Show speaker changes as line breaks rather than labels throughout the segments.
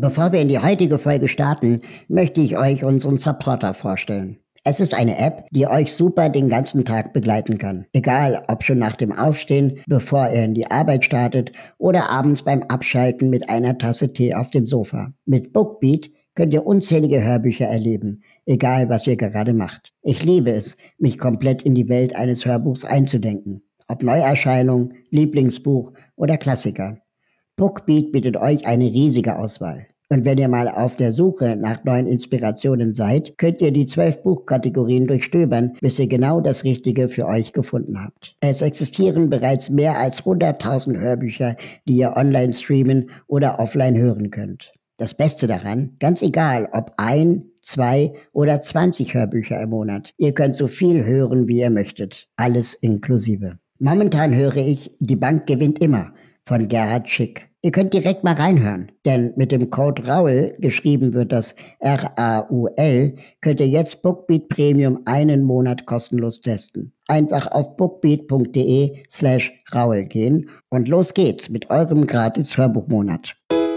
Bevor wir in die heutige Folge starten, möchte ich euch unseren Supporter vorstellen. Es ist eine App, die euch super den ganzen Tag begleiten kann. Egal, ob schon nach dem Aufstehen, bevor ihr in die Arbeit startet oder abends beim Abschalten mit einer Tasse Tee auf dem Sofa. Mit Bookbeat könnt ihr unzählige Hörbücher erleben, egal was ihr gerade macht. Ich liebe es, mich komplett in die Welt eines Hörbuchs einzudenken. Ob Neuerscheinung, Lieblingsbuch oder Klassiker. Bookbeat bietet euch eine riesige Auswahl. Und wenn ihr mal auf der Suche nach neuen Inspirationen seid, könnt ihr die 12 Buchkategorien durchstöbern, bis ihr genau das Richtige für euch gefunden habt. Es existieren bereits mehr als 100.000 Hörbücher, die ihr online streamen oder offline hören könnt. Das Beste daran, ganz egal ob 1, 2 oder 20 Hörbücher im Monat, ihr könnt so viel hören, wie ihr möchtet. Alles inklusive. Momentan höre ich Die Bank gewinnt immer von Gerhard Schick. Ihr könnt direkt mal reinhören, denn mit dem Code RAUL, geschrieben wird das RAUL, könnt ihr jetzt Bookbeat Premium einen Monat kostenlos testen. Einfach auf bookbeat.de/RAUL gehen und los geht's mit eurem gratis Hörbuchmonat.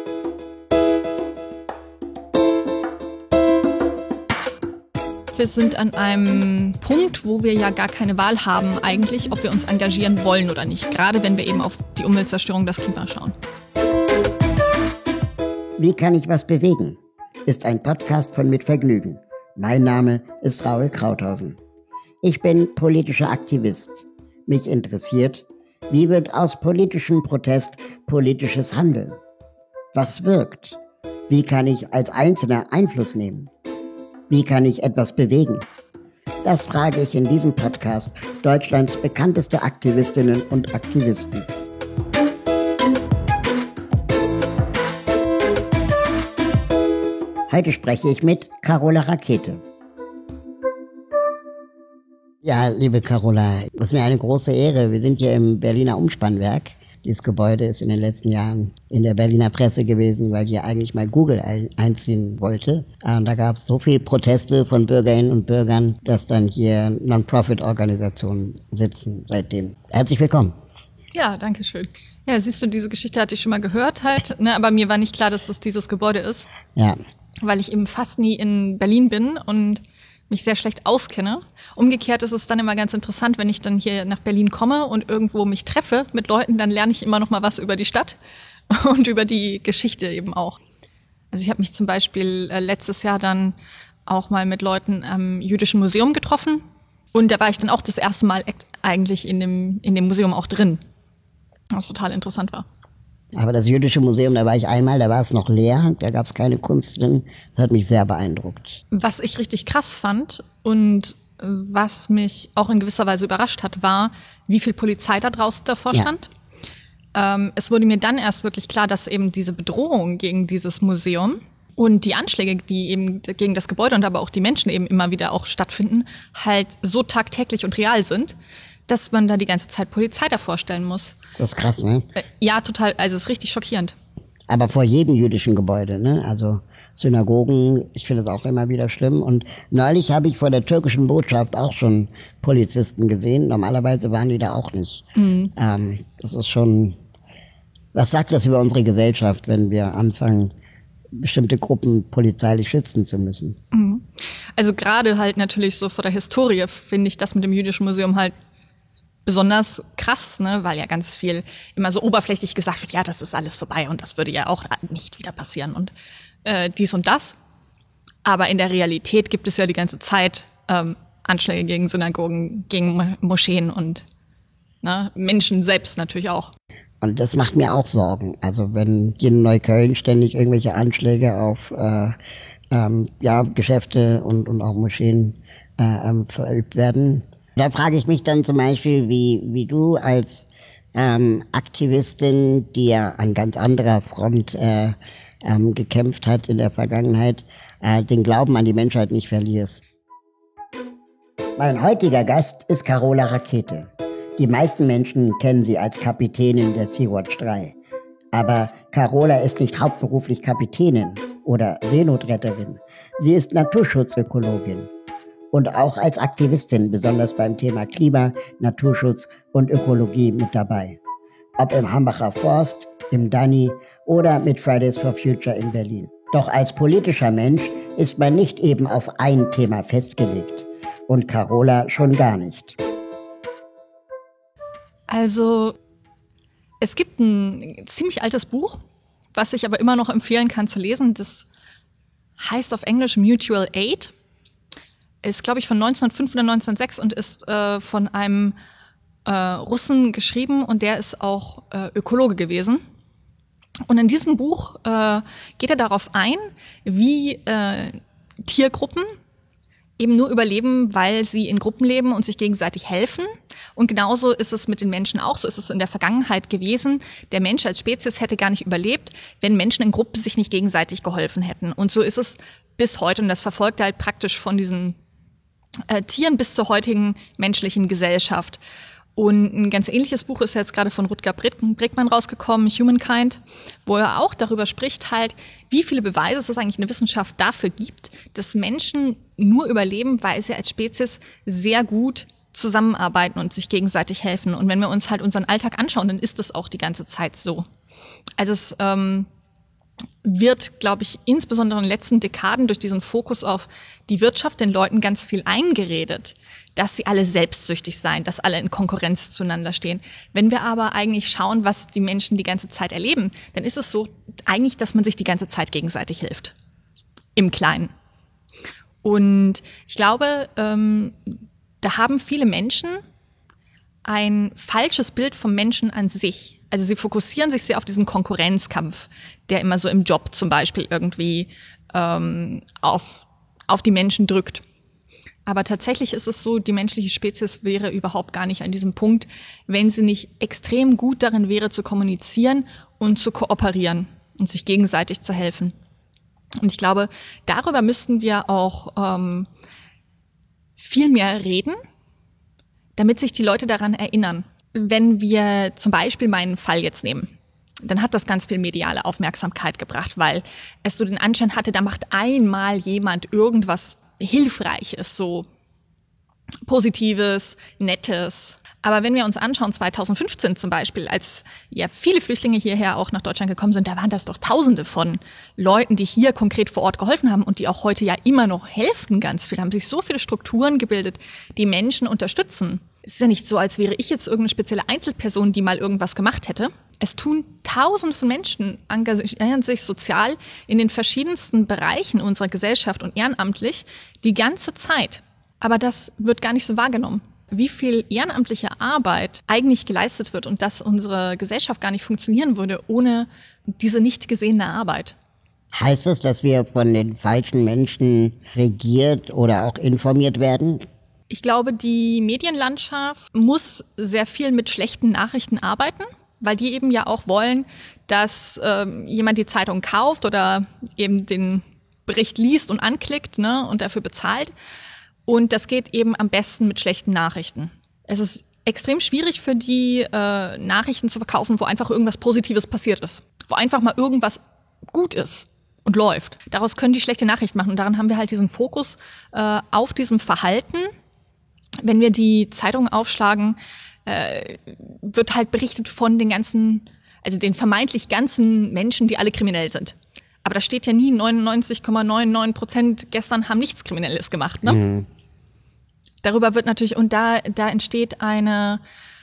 Wir sind an einem Punkt, wo wir ja gar keine Wahl haben eigentlich, ob wir uns engagieren wollen oder nicht. Gerade wenn wir eben auf die Umweltzerstörung, das Klima schauen.
Wie kann ich was bewegen? Ist ein Podcast von Mit Vergnügen. Mein Name ist Raul Krauthausen. Ich bin politischer Aktivist. Mich interessiert, wie wird aus politischem Protest politisches Handeln? Was wirkt? Wie kann ich als Einzelner Einfluss nehmen? Wie kann ich etwas bewegen? Das frage ich in diesem Podcast Deutschlands bekannteste Aktivistinnen und Aktivisten. Heute spreche ich mit Carola Rakete. Ja, liebe Carola, das ist mir eine große Ehre. Wir sind hier im Berliner Umspannwerk. Dieses Gebäude ist in den letzten Jahren in der Berliner Presse gewesen, weil hier eigentlich mal Google einziehen wollte. Und da gab es so viele Proteste von Bürgerinnen und Bürgern, dass dann hier Non-Profit-Organisationen sitzen seitdem. Herzlich willkommen.
Ja, danke schön. Ja, siehst du, diese Geschichte hatte ich schon mal gehört halt, ne, aber mir war nicht klar, dass das dieses Gebäude ist.
Ja.
Weil ich eben fast nie in Berlin bin und mich sehr schlecht auskenne. Umgekehrt ist es dann immer ganz interessant, wenn ich dann hier nach Berlin komme und irgendwo mich treffe mit Leuten, dann lerne ich immer noch mal was über die Stadt und über die Geschichte eben auch. Also ich habe mich zum Beispiel letztes Jahr dann auch mal mit Leuten am Jüdischen Museum getroffen und da war ich dann auch das erste Mal eigentlich in dem Museum auch drin, was total interessant war.
Aber das Jüdische Museum, da war ich einmal, da war es noch leer, da gab es keine Kunst drin. Das hat mich sehr beeindruckt.
Was ich richtig krass fand und was mich auch in gewisser Weise überrascht hat, war, wie viel Polizei da draußen davor stand. Es wurde mir dann erst wirklich klar, dass eben diese Bedrohung gegen dieses Museum und die Anschläge, die eben gegen das Gebäude und aber auch die Menschen eben immer wieder auch stattfinden, halt so tagtäglich und real sind, dass man da die ganze Zeit Polizei davor stellen muss.
Das ist krass, ne?
Ja, total. Also es ist richtig schockierend.
Aber vor jedem jüdischen Gebäude, ne? Also Synagogen, ich finde das auch immer wieder schlimm. Und neulich habe ich vor der türkischen Botschaft auch schon Polizisten gesehen. Normalerweise waren die da auch nicht. Das ist schon, was sagt das über unsere Gesellschaft, wenn wir anfangen, bestimmte Gruppen polizeilich schützen zu müssen?
Also gerade halt natürlich so vor der Historie finde ich das mit dem Jüdischen Museum halt besonders krass, ne, weil ja ganz viel immer so oberflächlich gesagt wird, ja, das ist alles vorbei und das würde ja auch nicht wieder passieren und dies und das. Aber in der Realität gibt es ja die ganze Zeit Anschläge gegen Synagogen, gegen Moscheen und Menschen selbst natürlich auch.
Und das macht mir auch Sorgen. Also wenn hier in Neukölln ständig irgendwelche Anschläge auf Geschäfte und auch Moscheen verübt werden. Da frage ich mich dann zum Beispiel, wie du als Aktivistin, die ja an ganz anderer Front gekämpft hat in der Vergangenheit, den Glauben an die Menschheit nicht verlierst. Mein heutiger Gast ist Carola Rakete. Die meisten Menschen kennen sie als Kapitänin der Sea-Watch 3. Aber Carola ist nicht hauptberuflich Kapitänin oder Seenotretterin. Sie ist Naturschutzökologin. Und auch als Aktivistin, besonders beim Thema Klima, Naturschutz und Ökologie mit dabei. Ob im Hambacher Forst, im Danny oder mit Fridays for Future in Berlin. Doch als politischer Mensch ist man nicht eben auf ein Thema festgelegt. Und Carola schon gar nicht.
Also, es gibt ein ziemlich altes Buch, was ich aber immer noch empfehlen kann zu lesen. Das heißt auf Englisch Mutual Aid. Ist, glaube ich, von 1905 oder 1906 und ist von einem Russen geschrieben und der ist auch Ökologe gewesen. Und in diesem Buch geht er darauf ein, wie Tiergruppen eben nur überleben, weil sie in Gruppen leben und sich gegenseitig helfen. Und genauso ist es mit den Menschen auch. So ist es in der Vergangenheit gewesen. Der Mensch als Spezies hätte gar nicht überlebt, wenn Menschen in Gruppen sich nicht gegenseitig geholfen hätten. Und so ist es bis heute. Und das verfolgt halt praktisch von diesen Tieren bis zur heutigen menschlichen Gesellschaft. Und ein ganz ähnliches Buch ist jetzt gerade von Rutger Bregmann rausgekommen, Humankind, wo er auch darüber spricht halt, wie viele Beweise es eigentlich in der Wissenschaft dafür gibt, dass Menschen nur überleben, weil sie als Spezies sehr gut zusammenarbeiten und sich gegenseitig helfen. Und wenn wir uns halt unseren Alltag anschauen, dann ist das auch die ganze Zeit so. Also es wird, glaube ich, insbesondere in den letzten Dekaden durch diesen Fokus auf die Wirtschaft den Leuten ganz viel eingeredet, dass sie alle selbstsüchtig seien, dass alle in Konkurrenz zueinander stehen. Wenn wir aber eigentlich schauen, was die Menschen die ganze Zeit erleben, dann ist es so eigentlich, dass man sich die ganze Zeit gegenseitig hilft. Im Kleinen. Und ich glaube, da haben viele Menschen ein falsches Bild vom Menschen an sich. Also sie fokussieren sich sehr auf diesen Konkurrenzkampf, der immer so im Job zum Beispiel irgendwie auf die Menschen drückt. Aber tatsächlich ist es so, die menschliche Spezies wäre überhaupt gar nicht an diesem Punkt, wenn sie nicht extrem gut darin wäre, zu kommunizieren und zu kooperieren und sich gegenseitig zu helfen. Und ich glaube, darüber müssten wir auch viel mehr reden, damit sich die Leute daran erinnern. Wenn wir zum Beispiel meinen Fall jetzt nehmen, dann hat das ganz viel mediale Aufmerksamkeit gebracht, weil es so den Anschein hatte, da macht einmal jemand irgendwas Hilfreiches, so Positives, Nettes. Aber wenn wir uns anschauen, 2015 zum Beispiel, als ja viele Flüchtlinge hierher auch nach Deutschland gekommen sind, da waren das doch Tausende von Leuten, die hier konkret vor Ort geholfen haben und die auch heute ja immer noch helfen ganz viel. Da haben sich so viele Strukturen gebildet, die Menschen unterstützen. Es ist ja nicht so, als wäre ich jetzt irgendeine spezielle Einzelperson, die mal irgendwas gemacht hätte. Es tun Tausende von Menschen, engagieren sich sozial in den verschiedensten Bereichen unserer Gesellschaft und ehrenamtlich die ganze Zeit. Aber das wird gar nicht so wahrgenommen. Wie viel ehrenamtliche Arbeit eigentlich geleistet wird und dass unsere Gesellschaft gar nicht funktionieren würde ohne diese nicht gesehene Arbeit.
Heißt das, dass wir von den falschen Menschen regiert oder auch informiert werden?
Ich glaube, die Medienlandschaft muss sehr viel mit schlechten Nachrichten arbeiten, weil die eben ja auch wollen, dass jemand die Zeitung kauft oder eben den Bericht liest und anklickt, ne, und dafür bezahlt. Und das geht eben am besten mit schlechten Nachrichten. Es ist extrem schwierig für die Nachrichten zu verkaufen, wo einfach irgendwas Positives passiert ist. Wo einfach mal irgendwas gut ist und läuft. Daraus können die schlechte Nachrichten machen. Und daran haben wir halt diesen Fokus auf diesem Verhalten. Wenn wir die Zeitung aufschlagen, wird halt berichtet von den ganzen, also den vermeintlich ganzen Menschen, die alle kriminell sind. Aber da steht ja nie 99,99% gestern haben nichts Kriminelles gemacht, ne? Mhm. Darüber wird natürlich, und da entsteht eine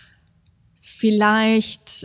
vielleicht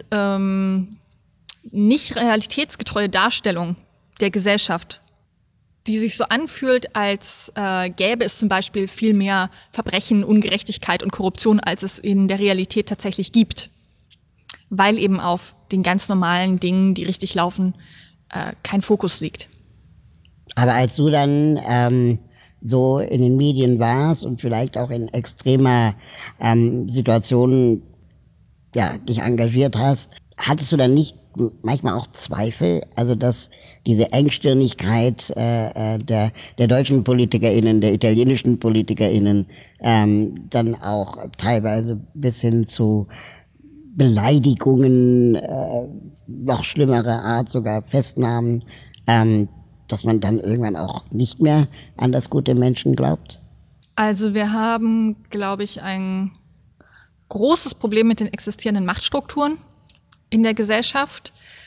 nicht realitätsgetreue Darstellung der Gesellschaft, die sich so anfühlt, als gäbe es zum Beispiel viel mehr Verbrechen, Ungerechtigkeit und Korruption, als es in der Realität tatsächlich gibt. Weil eben auf den ganz normalen Dingen, die richtig laufen, kein Fokus liegt.
Aber als du dann so in den Medien warst und vielleicht auch in extremer Situationen dich engagiert hast, hattest du dann nicht manchmal auch Zweifel, also dass diese Engstirnigkeit der deutschen PolitikerInnen, der italienischen PolitikerInnen dann auch teilweise bis hin zu Beleidigungen, noch schlimmere Art, sogar Festnahmen, dass man dann irgendwann auch nicht mehr an das gute Menschen glaubt?
Also wir haben, glaube ich, ein großes Problem mit den existierenden Machtstrukturen in der Gesellschaft.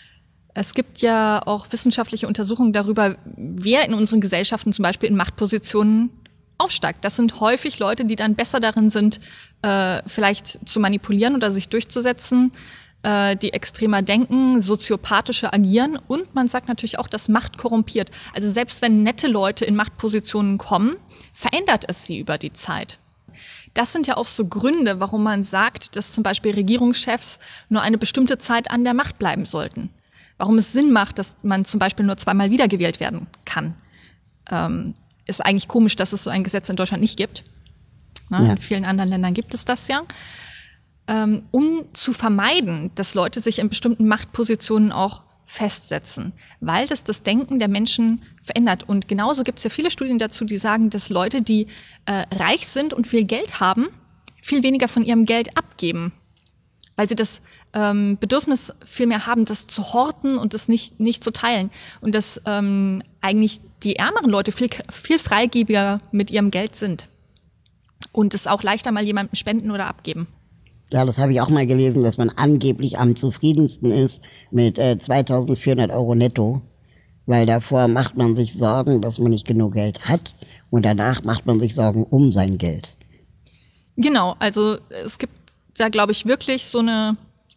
Es gibt ja auch wissenschaftliche Untersuchungen darüber, wer in unseren Gesellschaften zum Beispiel in Machtpositionen aufsteigt. Das sind häufig Leute, die dann besser darin sind, vielleicht zu manipulieren oder sich durchzusetzen, die extremer denken, soziopathische agieren, und man sagt natürlich auch, dass Macht korrumpiert. Also selbst wenn nette Leute in Machtpositionen kommen, verändert es sie über die Zeit. Das sind ja auch so Gründe, warum man sagt, dass zum Beispiel Regierungschefs nur eine bestimmte Zeit an der Macht bleiben sollten. Warum es Sinn macht, dass man zum Beispiel nur 2-mal wiedergewählt werden kann. Ist eigentlich komisch, dass es so ein Gesetz in Deutschland nicht gibt. Ja. In vielen anderen Ländern gibt es das ja. Um zu vermeiden, dass Leute sich in bestimmten Machtpositionen auch festsetzen, weil das Denken der Menschen verändert. Und genauso gibt es ja viele Studien dazu, die sagen, dass Leute, die reich sind und viel Geld haben, viel weniger von ihrem Geld abgeben, weil sie das Bedürfnis viel mehr haben, das zu horten und das nicht zu teilen. Und dass eigentlich die ärmeren Leute viel freigebiger mit ihrem Geld sind und es auch leichter mal jemandem spenden oder abgeben.
Ja, das habe ich auch mal gelesen, dass man angeblich am zufriedensten ist mit 2.400 Euro netto, weil davor macht man sich Sorgen, dass man nicht genug Geld hat, und danach macht man sich Sorgen um sein Geld.
Genau, also es gibt da, glaube ich, wirklich so einen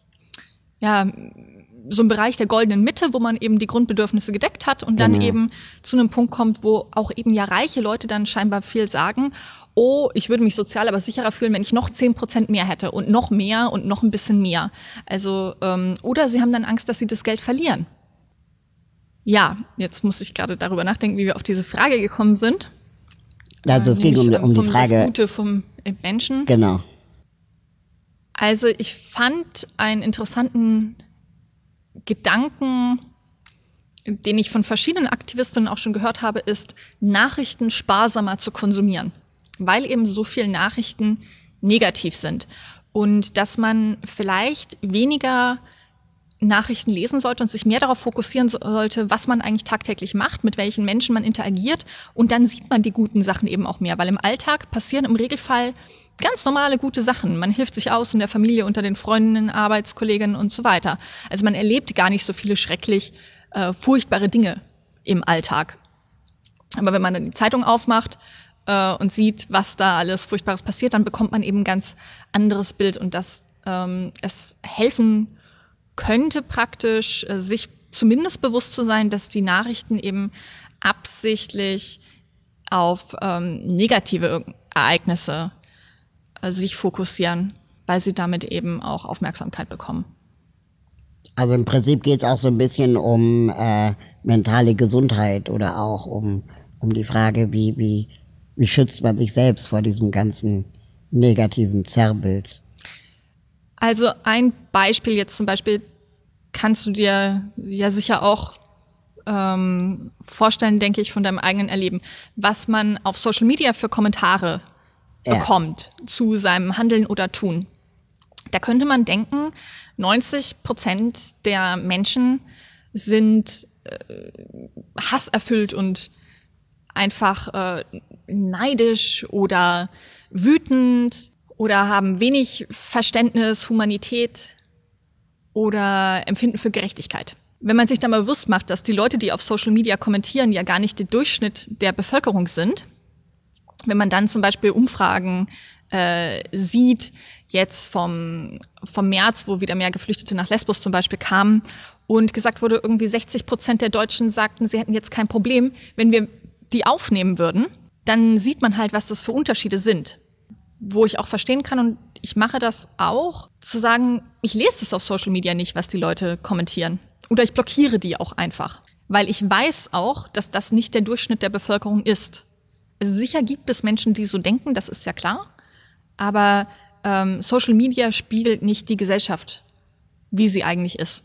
Bereich der goldenen Mitte, wo man eben die Grundbedürfnisse gedeckt hat und dann eben zu einem Punkt kommt, wo auch eben ja reiche Leute dann scheinbar viel sagen, oh, ich würde mich sozial aber sicherer fühlen, wenn ich noch 10% mehr hätte und noch mehr und noch ein bisschen mehr. Also, oder sie haben dann Angst, dass sie das Geld verlieren. Ja, jetzt muss ich gerade darüber nachdenken, wie wir auf diese Frage gekommen sind.
Also es ging um die Frage.
Das Gute vom Menschen.
Genau.
Also ich fand einen interessanten Gedanken, den ich von verschiedenen Aktivistinnen auch schon gehört habe, ist, Nachrichten sparsamer zu konsumieren, weil eben so viele Nachrichten negativ sind. Und dass man vielleicht weniger Nachrichten lesen sollte und sich mehr darauf fokussieren sollte, was man eigentlich tagtäglich macht, mit welchen Menschen man interagiert. Und dann sieht man die guten Sachen eben auch mehr, weil im Alltag passieren im Regelfall ganz normale gute Sachen. Man hilft sich aus in der Familie, unter den Freundinnen, Arbeitskolleginnen und so weiter. Also man erlebt gar nicht so viele furchtbare Dinge im Alltag. Aber wenn man dann die Zeitung aufmacht und sieht, was da alles Furchtbares passiert, dann bekommt man eben ein ganz anderes Bild, und dass es helfen könnte praktisch, sich zumindest bewusst zu sein, dass die Nachrichten eben absichtlich auf negative Ereignisse sich fokussieren, weil sie damit eben auch Aufmerksamkeit bekommen.
Also im Prinzip geht es auch so ein bisschen um mentale Gesundheit oder auch um die Frage, wie schützt man sich selbst vor diesem ganzen negativen Zerrbild.
Also ein Beispiel jetzt zum Beispiel kannst du dir ja sicher auch vorstellen, denke ich, von deinem eigenen Erleben, was man auf Social Media für Kommentare bekommt zu seinem Handeln oder Tun. Da könnte man denken, 90% der Menschen sind hasserfüllt und einfach neidisch oder wütend oder haben wenig Verständnis, Humanität oder Empfinden für Gerechtigkeit. Wenn man sich dann mal bewusst macht, dass die Leute, die auf Social Media kommentieren, ja gar nicht der Durchschnitt der Bevölkerung sind, wenn man dann zum Beispiel Umfragen sieht, jetzt vom März, wo wieder mehr Geflüchtete nach Lesbos zum Beispiel kamen und gesagt wurde, irgendwie 60% der Deutschen sagten, sie hätten jetzt kein Problem, wenn wir die aufnehmen würden, dann sieht man halt, was das für Unterschiede sind. Wo ich auch verstehen kann, und ich mache das auch, zu sagen, ich lese das auf Social Media nicht, was die Leute kommentieren. Oder ich blockiere die auch einfach. Weil ich weiß auch, dass das nicht der Durchschnitt der Bevölkerung ist. Also sicher gibt es Menschen, die so denken, das ist ja klar. Aber Social Media spiegelt nicht die Gesellschaft, wie sie eigentlich ist.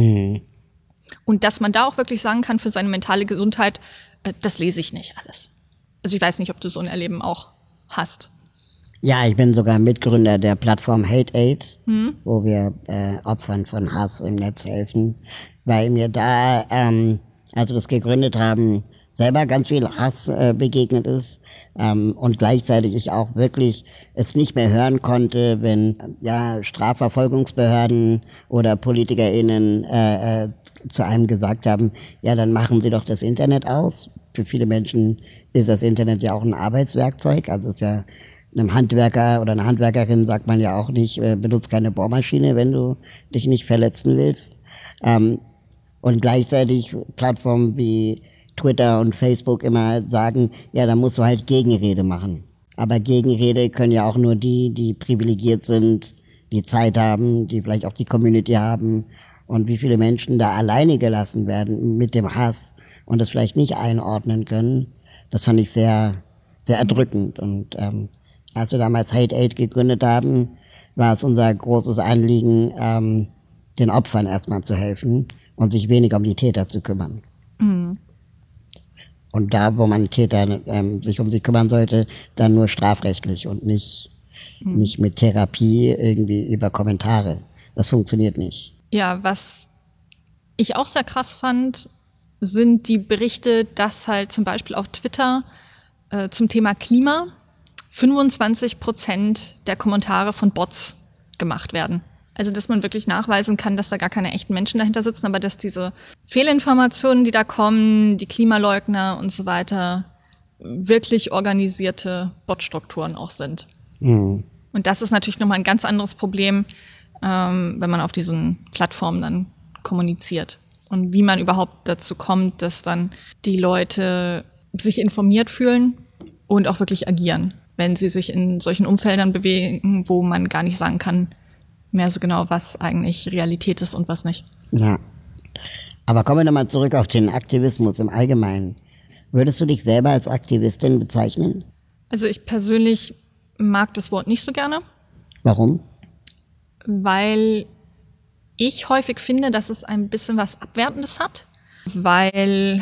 Und dass man da auch wirklich sagen kann, für seine mentale Gesundheit, das lese ich nicht alles. Also ich weiß nicht, ob du so ein Erleben auch hast.
Ja, ich bin sogar Mitgründer der Plattform Hate Aid, wo wir Opfern von Hass im Netz helfen, weil mir da, als wir das gegründet haben, selber ganz viel Hass begegnet ist und gleichzeitig ich auch wirklich es nicht mehr hören konnte, wenn Strafverfolgungsbehörden oder PolitikerInnen zu einem gesagt haben, ja, dann machen Sie doch das Internet aus. Für viele Menschen ist das Internet ja auch ein Arbeitswerkzeug. Also es ist ja einem Handwerker oder einer Handwerkerin sagt man ja auch nicht, benutzt keine Bohrmaschine, wenn du dich nicht verletzen willst. Und gleichzeitig Plattformen wie Twitter und Facebook immer sagen, ja, da musst du halt Gegenrede machen. Aber Gegenrede können ja auch nur die privilegiert sind, die Zeit haben, die vielleicht auch die Community haben. Und wie viele Menschen da alleine gelassen werden mit dem Hass und das vielleicht nicht einordnen können, das fand ich sehr, sehr erdrückend. Und als wir damals Hate Aid gegründet haben, war es unser großes Anliegen, den Opfern erstmal zu helfen und sich weniger um die Täter zu kümmern. Mhm. Und da, wo man Täter sich um sich kümmern sollte, dann nur strafrechtlich und nicht mit Therapie irgendwie über Kommentare. Das funktioniert nicht.
Ja, was ich auch sehr krass fand, sind die Berichte, dass halt zum Beispiel auf Twitter zum Thema Klima 25% der Kommentare von Bots gemacht werden. Also, dass man wirklich nachweisen kann, dass da gar keine echten Menschen dahinter sitzen, aber dass diese Fehlinformationen, die da kommen, die Klimaleugner und so weiter, wirklich organisierte Botstrukturen auch sind. Mhm. Und das ist natürlich nochmal ein ganz anderes Problem, wenn man auf diesen Plattformen dann kommuniziert. Und wie man überhaupt dazu kommt, dass dann die Leute sich informiert fühlen und auch wirklich agieren, wenn sie sich in solchen Umfeldern bewegen, wo man gar nicht sagen kann, mehr so genau, was eigentlich Realität ist und was nicht.
Ja. Aber kommen wir nochmal zurück auf den Aktivismus im Allgemeinen. Würdest du dich selber als Aktivistin bezeichnen?
Also ich persönlich mag das Wort nicht so gerne.
Warum?
Weil ich häufig finde, dass es ein bisschen was Abwertendes hat, weil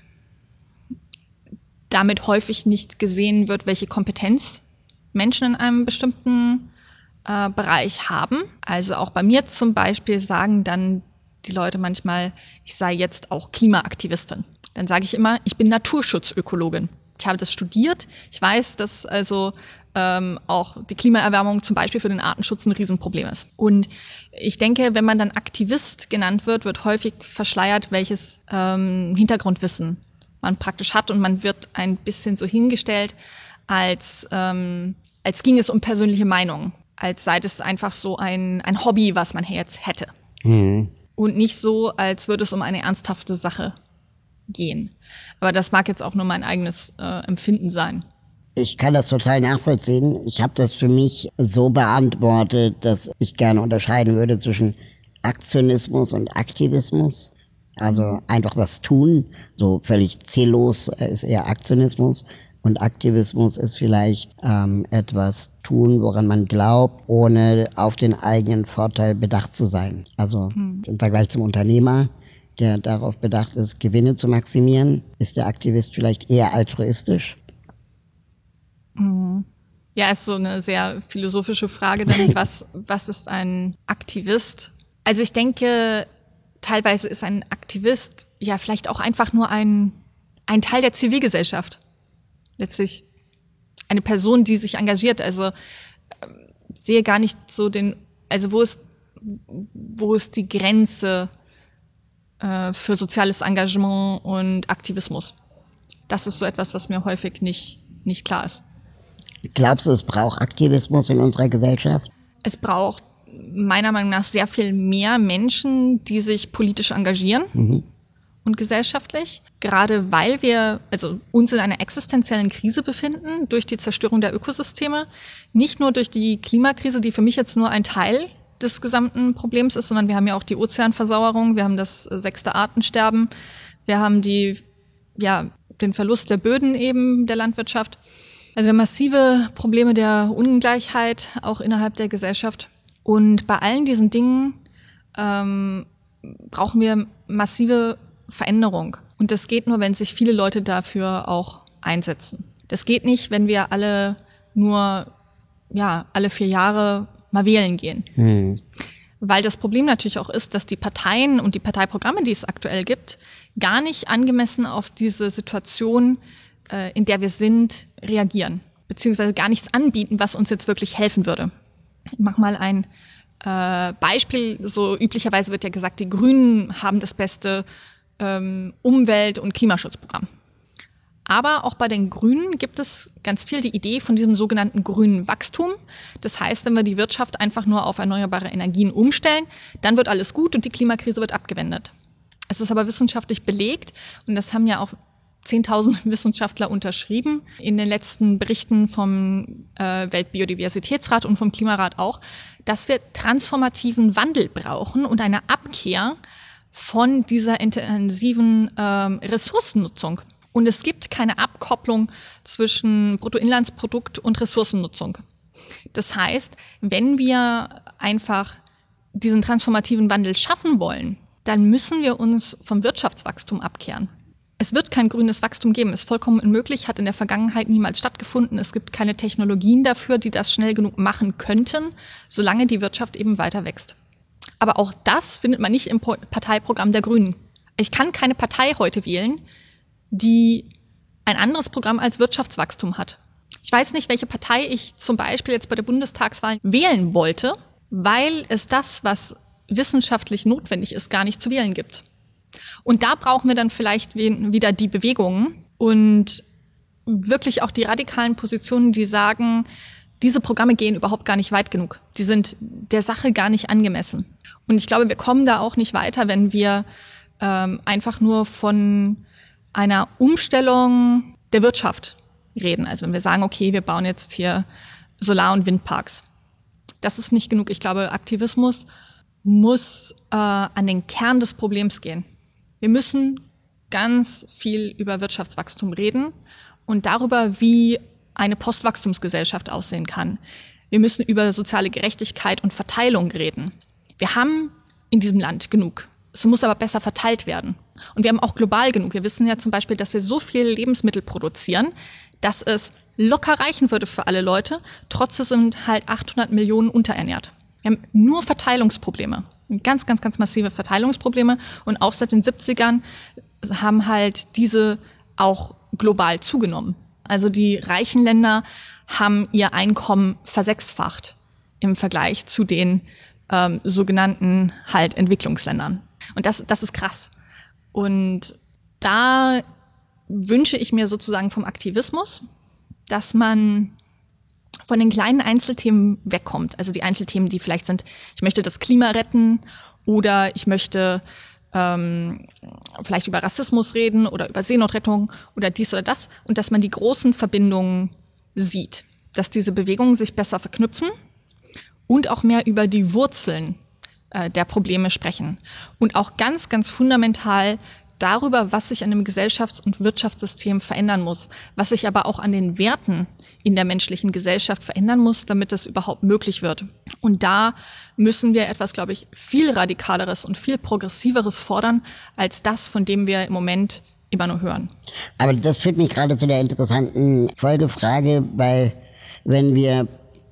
damit häufig nicht gesehen wird, welche Kompetenz Menschen in einem bestimmten Bereich haben. Also auch bei mir zum Beispiel sagen dann die Leute manchmal, ich sei jetzt auch Klimaaktivistin. Dann sage ich immer, ich bin Naturschutzökologin. Ich habe das studiert. Ich weiß, dass also auch die Klimaerwärmung zum Beispiel für den Artenschutz ein Riesenproblem ist. Und ich denke, wenn man dann Aktivist genannt wird, wird häufig verschleiert, welches Hintergrundwissen man praktisch hat. Und man wird ein bisschen so hingestellt, als ging es um persönliche Meinungen. Als sei das einfach so ein Hobby, was man jetzt hätte. Mhm. Und nicht so, als würde es um eine ernsthafte Sache gehen. Aber das mag jetzt auch nur mein eigenes Empfinden sein.
Ich kann das total nachvollziehen. Ich habe das für mich so beantwortet, dass ich gerne unterscheiden würde zwischen Aktionismus und Aktivismus. Also einfach was tun, so völlig ziellos ist eher Aktionismus. Und Aktivismus ist vielleicht etwas tun, woran man glaubt, ohne auf den eigenen Vorteil bedacht zu sein. Also im Vergleich zum Unternehmer, der darauf bedacht ist, Gewinne zu maximieren, ist der Aktivist vielleicht eher altruistisch.
Ja, ist so eine sehr philosophische Frage, denn was ist ein Aktivist? Also ich denke, teilweise ist ein Aktivist ja vielleicht auch einfach nur ein Teil der Zivilgesellschaft. Letztlich eine Person, die sich engagiert. Also sehe gar nicht so wo ist die Grenze für soziales Engagement und Aktivismus? Das ist so etwas, was mir häufig nicht klar ist.
Glaubst du, es braucht Aktivismus in unserer Gesellschaft?
Es braucht meiner Meinung nach sehr viel mehr Menschen, die sich politisch engagieren. Mhm. Und gesellschaftlich, gerade weil wir uns in einer existenziellen Krise befinden durch die Zerstörung der Ökosysteme, nicht nur durch die Klimakrise, die für mich jetzt nur ein Teil des gesamten Problems ist, sondern wir haben ja auch die Ozeanversauerung, wir haben das 6. Artensterben, wir haben den Verlust der Böden eben der Landwirtschaft. Also wir haben massive Probleme der Ungleichheit auch innerhalb der Gesellschaft. Und bei allen diesen Dingen brauchen wir massive Veränderung. Und das geht nur, wenn sich viele Leute dafür auch einsetzen. Das geht nicht, wenn wir alle 4 Jahre mal wählen gehen. Mhm. Weil das Problem natürlich auch ist, dass die Parteien und die Parteiprogramme, die es aktuell gibt, gar nicht angemessen auf diese Situation, in der wir sind, reagieren. Beziehungsweise gar nichts anbieten, was uns jetzt wirklich helfen würde. Ich mache mal ein Beispiel, so üblicherweise wird ja gesagt, die Grünen haben das beste Umwelt- und Klimaschutzprogramm. Aber auch bei den Grünen gibt es ganz viel die Idee von diesem sogenannten grünen Wachstum. Das heißt, wenn wir die Wirtschaft einfach nur auf erneuerbare Energien umstellen, dann wird alles gut und die Klimakrise wird abgewendet. Es ist aber wissenschaftlich belegt, und das haben ja auch 10.000 Wissenschaftler unterschrieben in den letzten Berichten vom Weltbiodiversitätsrat und vom Klimarat auch, dass wir transformativen Wandel brauchen und eine Abkehr von dieser intensiven Ressourcennutzung. Und es gibt keine Abkopplung zwischen Bruttoinlandsprodukt und Ressourcennutzung. Das heißt, wenn wir einfach diesen transformativen Wandel schaffen wollen, dann müssen wir uns vom Wirtschaftswachstum abkehren. Es wird kein grünes Wachstum geben, ist vollkommen unmöglich, hat in der Vergangenheit niemals stattgefunden. Es gibt keine Technologien dafür, die das schnell genug machen könnten, solange die Wirtschaft eben weiter wächst. Aber auch das findet man nicht im Parteiprogramm der Grünen. Ich kann keine Partei heute wählen, die ein anderes Programm als Wirtschaftswachstum hat. Ich weiß nicht, welche Partei ich zum Beispiel jetzt bei der Bundestagswahl wählen wollte, weil es das, was wissenschaftlich notwendig ist, gar nicht zu wählen gibt. Und da brauchen wir dann vielleicht wieder die Bewegungen und wirklich auch die radikalen Positionen, die sagen, diese Programme gehen überhaupt gar nicht weit genug. Die sind der Sache gar nicht angemessen. Und ich glaube, wir kommen da auch nicht weiter, wenn wir einfach nur von einer Umstellung der Wirtschaft reden. Also wenn wir sagen, okay, wir bauen jetzt hier Solar- und Windparks. Das ist nicht genug. Ich glaube, Aktivismus muss an den Kern des Problems gehen. Wir müssen ganz viel über Wirtschaftswachstum reden und darüber, wie eine Postwachstumsgesellschaft aussehen kann. Wir müssen über soziale Gerechtigkeit und Verteilung reden. Wir haben in diesem Land genug. Es muss aber besser verteilt werden. Und wir haben auch global genug. Wir wissen ja zum Beispiel, dass wir so viel Lebensmittel produzieren, dass es locker reichen würde für alle Leute. Trotzdem sind halt 800 Millionen unterernährt. Wir haben nur Verteilungsprobleme. Ganz, ganz, ganz massive Verteilungsprobleme. Und auch seit den 70ern haben halt diese auch global zugenommen. Also die reichen Länder haben ihr Einkommen versechsfacht im Vergleich zu den sogenannten halt Entwicklungsländern. Und das ist krass. Und da wünsche ich mir sozusagen vom Aktivismus, dass man von den kleinen Einzelthemen wegkommt. Also die Einzelthemen, die vielleicht sind, ich möchte das Klima retten oder ich möchte vielleicht über Rassismus reden oder über Seenotrettung oder dies oder das. Und dass man die großen Verbindungen sieht, dass diese Bewegungen sich besser verknüpfen und auch mehr über die Wurzeln der Probleme sprechen. Und auch ganz, ganz fundamental darüber, was sich an dem Gesellschafts- und Wirtschaftssystem verändern muss, was sich aber auch an den Werten in der menschlichen Gesellschaft verändern muss, damit das überhaupt möglich wird. Und da müssen wir etwas, glaube ich, viel Radikaleres und viel Progressiveres fordern, als das, von dem wir im Moment immer nur hören.
Aber das führt mich gerade zu der interessanten Folgefrage, weil wenn wir